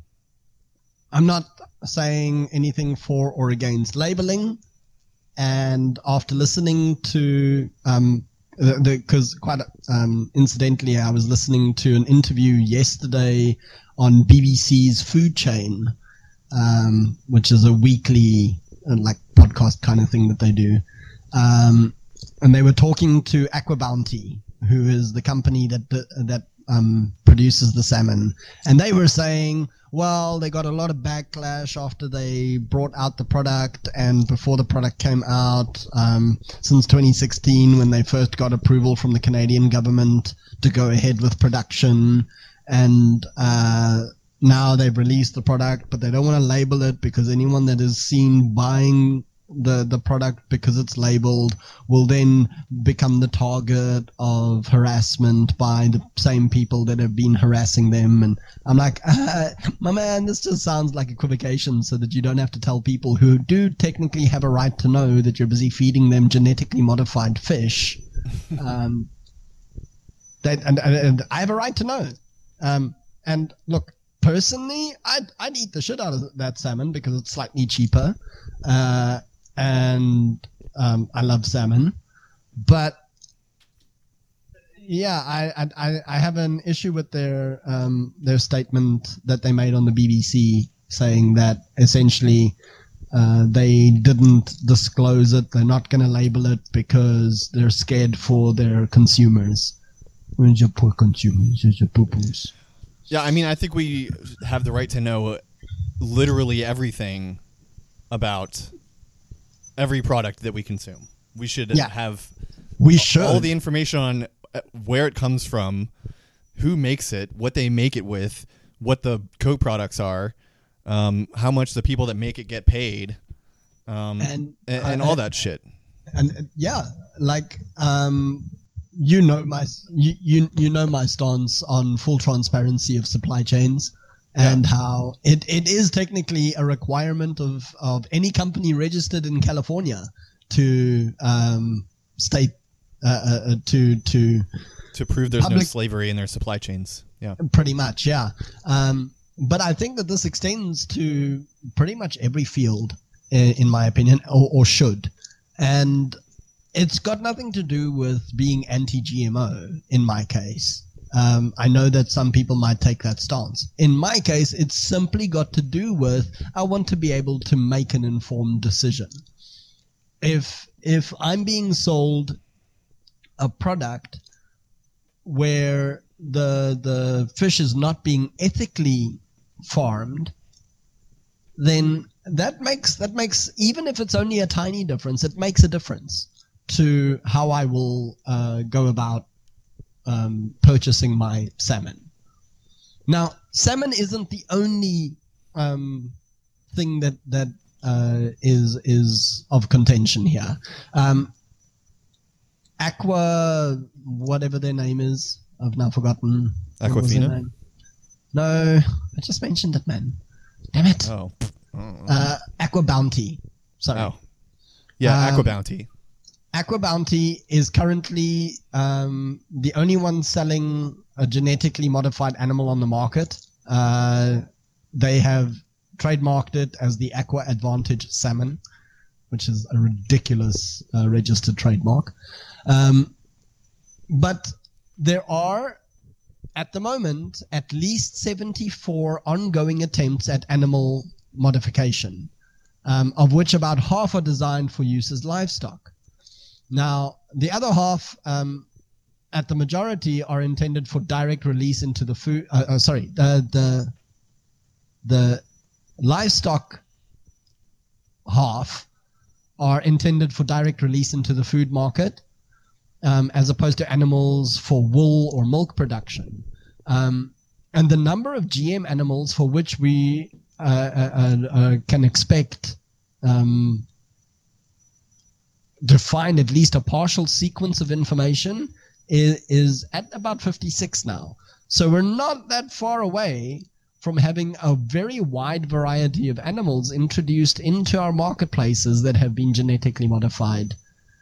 I'm not saying anything for or against labeling. And after listening to, um, because quite um, incidentally, I was listening to an interview yesterday on B B C's Food Chain, um, which is a weekly uh, like podcast kind of thing that they do. Um, And they were talking to AquaBounty, who is the company that that um, produces the salmon, and they were saying, well, they got a lot of backlash after they brought out the product and before the product came out, um, since twenty sixteen when they first got approval from the Canadian government to go ahead with production, and uh, now they've released the product, but they don't want to label it because anyone that is seen buying the the product because it's labeled will then become the target of harassment by the same people that have been harassing them. And I'm like, uh, my man, this just sounds like equivocation so that you don't have to tell people who do technically have a right to know that you're busy feeding them genetically modified fish. um, that and, and, and I have a right to know. Um, and look, personally, I'd, I'd eat the shit out of that salmon because it's slightly cheaper. Uh, and um, I love salmon, but yeah, I, I I have an issue with their um, their statement that they made on the B B C saying that essentially uh, they didn't disclose it, they're not going to label it because they're scared for their consumers. Where's your poor consumers? Where's your poo-poos? Yeah, I mean, I think we have the right to know literally everything about every product that we consume. We should yeah, have we should. all the information on where it comes from, who makes it, what they make it with, what the co-products are, um, how much the people that make it get paid, um, and and, and uh, all that shit. And uh, yeah, like um, you know my you, you you know my stance on full transparency of supply chains. And yeah. how it, it is technically a requirement of, of any company registered in California to um, state uh, uh, to to to prove there's public, no slavery in their supply chains. Yeah, pretty much. Yeah, um, but I think that this extends to pretty much every field, in, in my opinion, or, or should. And it's got nothing to do with being anti-G M O in my case. Um, I know that some people might take that stance. In my case, it's simply got to do with I want to be able to make an informed decision. If if I'm being sold a product where the the fish is not being ethically farmed, then that makes that makes even if it's only a tiny difference, it makes a difference to how I will uh, go about Um, purchasing my salmon. Now, salmon isn't the only um, thing that that uh, is is of contention here. Um, Aqua, whatever their name is, I've now forgotten. Aquafina? No, I just mentioned it, man. Damn it. Oh. Uh, Aqua Bounty. Sorry. Oh. Yeah, um, Aqua Bounty. Aqua Bounty is currently um, the only one selling a genetically modified animal on the market. Uh, they have trademarked it as the Aqua Advantage Salmon, which is a ridiculous uh, registered trademark. Um, but there are, at the moment, at least seventy-four ongoing attempts at animal modification, um, of which about half are designed for use as livestock. Now, the other half, um, at the majority, are intended for direct release into the food. Uh, uh, sorry, the, the the livestock half are intended for direct release into the food market, um, as opposed to animals for wool or milk production. Um, and the number of G M animals for which we uh, uh, uh, can expect um, to find at least a partial sequence of information is, is at about fifty-six now. So we're not that far away from having a very wide variety of animals introduced into our marketplaces that have been genetically modified.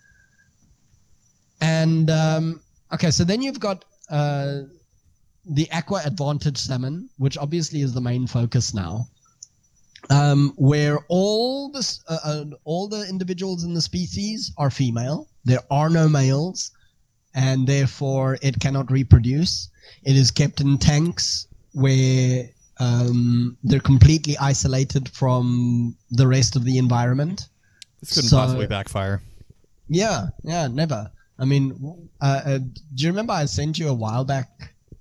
And, um, okay, so then you've got uh, the Aqua Advantage Salmon, which obviously is the main focus now. Um, where all the uh, uh, all the individuals in the species are female. There are no males, and therefore it cannot reproduce. It is kept in tanks where um, they're completely isolated from the rest of the environment. This couldn't so, possibly backfire. Yeah, yeah, never. I mean, uh, uh, do you remember I sent you a while back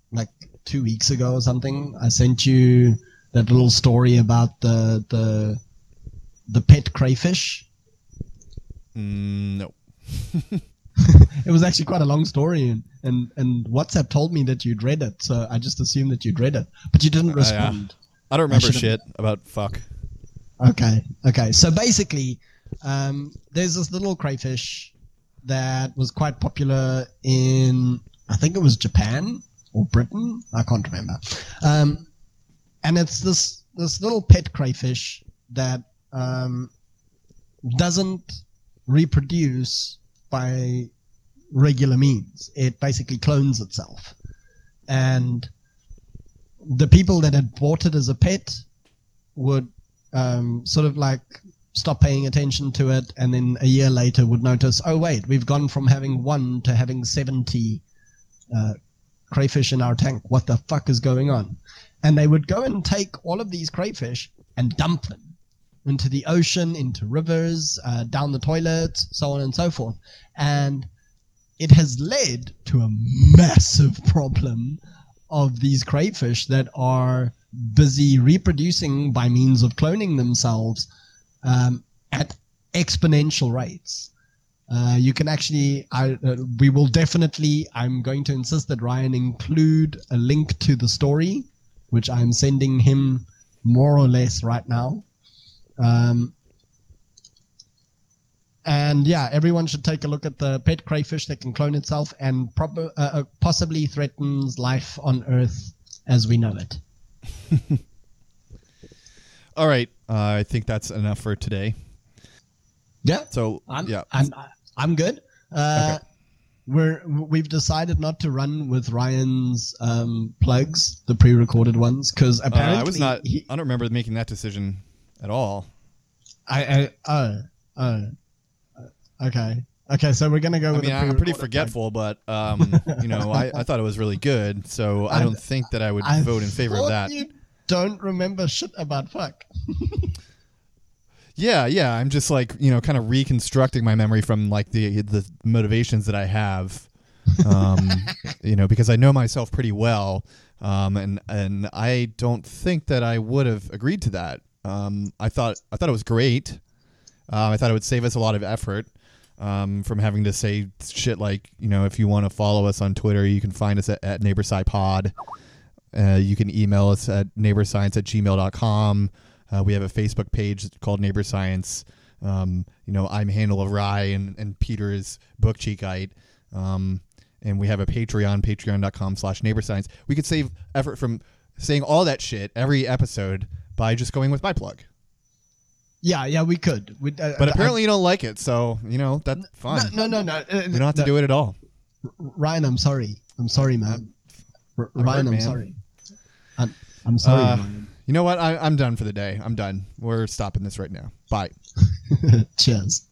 like two weeks ago or something. I sent you that little story about the the the pet crayfish. Mm, no. It was actually quite a long story, and, and, and WhatsApp told me that you'd read it, so I just assumed that you'd read it, but you didn't respond. Uh, yeah. I don't remember I shit about fuck. Okay, okay. So basically, um, there's this little crayfish that was quite popular in, I think it was Japan or Britain. I can't remember. Um, and it's this this little pet crayfish that um, doesn't reproduce by regular means. It basically clones itself. And the people that had bought it as a pet would um, sort of like stop paying attention to it, and then a year later would notice, oh wait, we've gone from having one to having seventy uh, crayfish in our tank. What the fuck is going on? And they would go and take all of these crayfish and dump them into the ocean, into rivers, uh, down the toilets, so on and so forth. And it has led to a massive problem of these crayfish that are busy reproducing by means of cloning themselves um, at exponential rates. Uh, you can actually, I, uh, we will definitely, I'm going to insist that Ryan include a link to the story, which I'm sending him more or less right now. Um, and yeah, everyone should take a look at the pet crayfish that can clone itself and prob- uh, uh, possibly threatens life on Earth as we know it. All right, uh, I think that's enough for today. Yeah. So I'm, yeah, I'm I'm good. Uh, okay. We're we've decided not to run with Ryan's um, plugs, the pre-recorded ones, because apparently uh, I was not. He, I don't remember making that decision at all. I, I oh oh okay okay. So we're gonna go I with. mean, the I'm pretty pre-recorded forgetful, but um, you know, I, I thought it was really good, so I, I- don't think that I would I vote in favor of thought that. You don't remember shit about fuck. Yeah, yeah. I'm just like, you know, kind of reconstructing my memory from like the the motivations that I have, um, you know, because I know myself pretty well, um, and and I don't think that I would have agreed to that. Um, I thought I thought it was great. Uh, I thought it would save us a lot of effort um, from having to say shit like, you know, if you want to follow us on Twitter, you can find us at, at NeighborSciPod. Uh, you can email us at neighborscience at gmail dot com. Uh, we have a Facebook page called Neighbor Science. Um, you know, I'm Handle of Rye, and, and Peter is Book Cheekite. Um, and we have a Patreon, patreon dot com slash neighbor science. We could save effort from saying all that shit every episode by just going with my plug. Yeah, yeah, we could. We, uh, But I- apparently you don't like it, so, you know, that's fine. No, no, no. no. Uh, You don't have to no. do it at all. Ryan, I'm sorry. I'm sorry, man. R- I'm Ryan, hurt, I'm man. sorry. I'm, I'm sorry, Uh, Ryan. You know what? I, I'm done for the day. I'm done. We're stopping this right now. Bye. Cheers.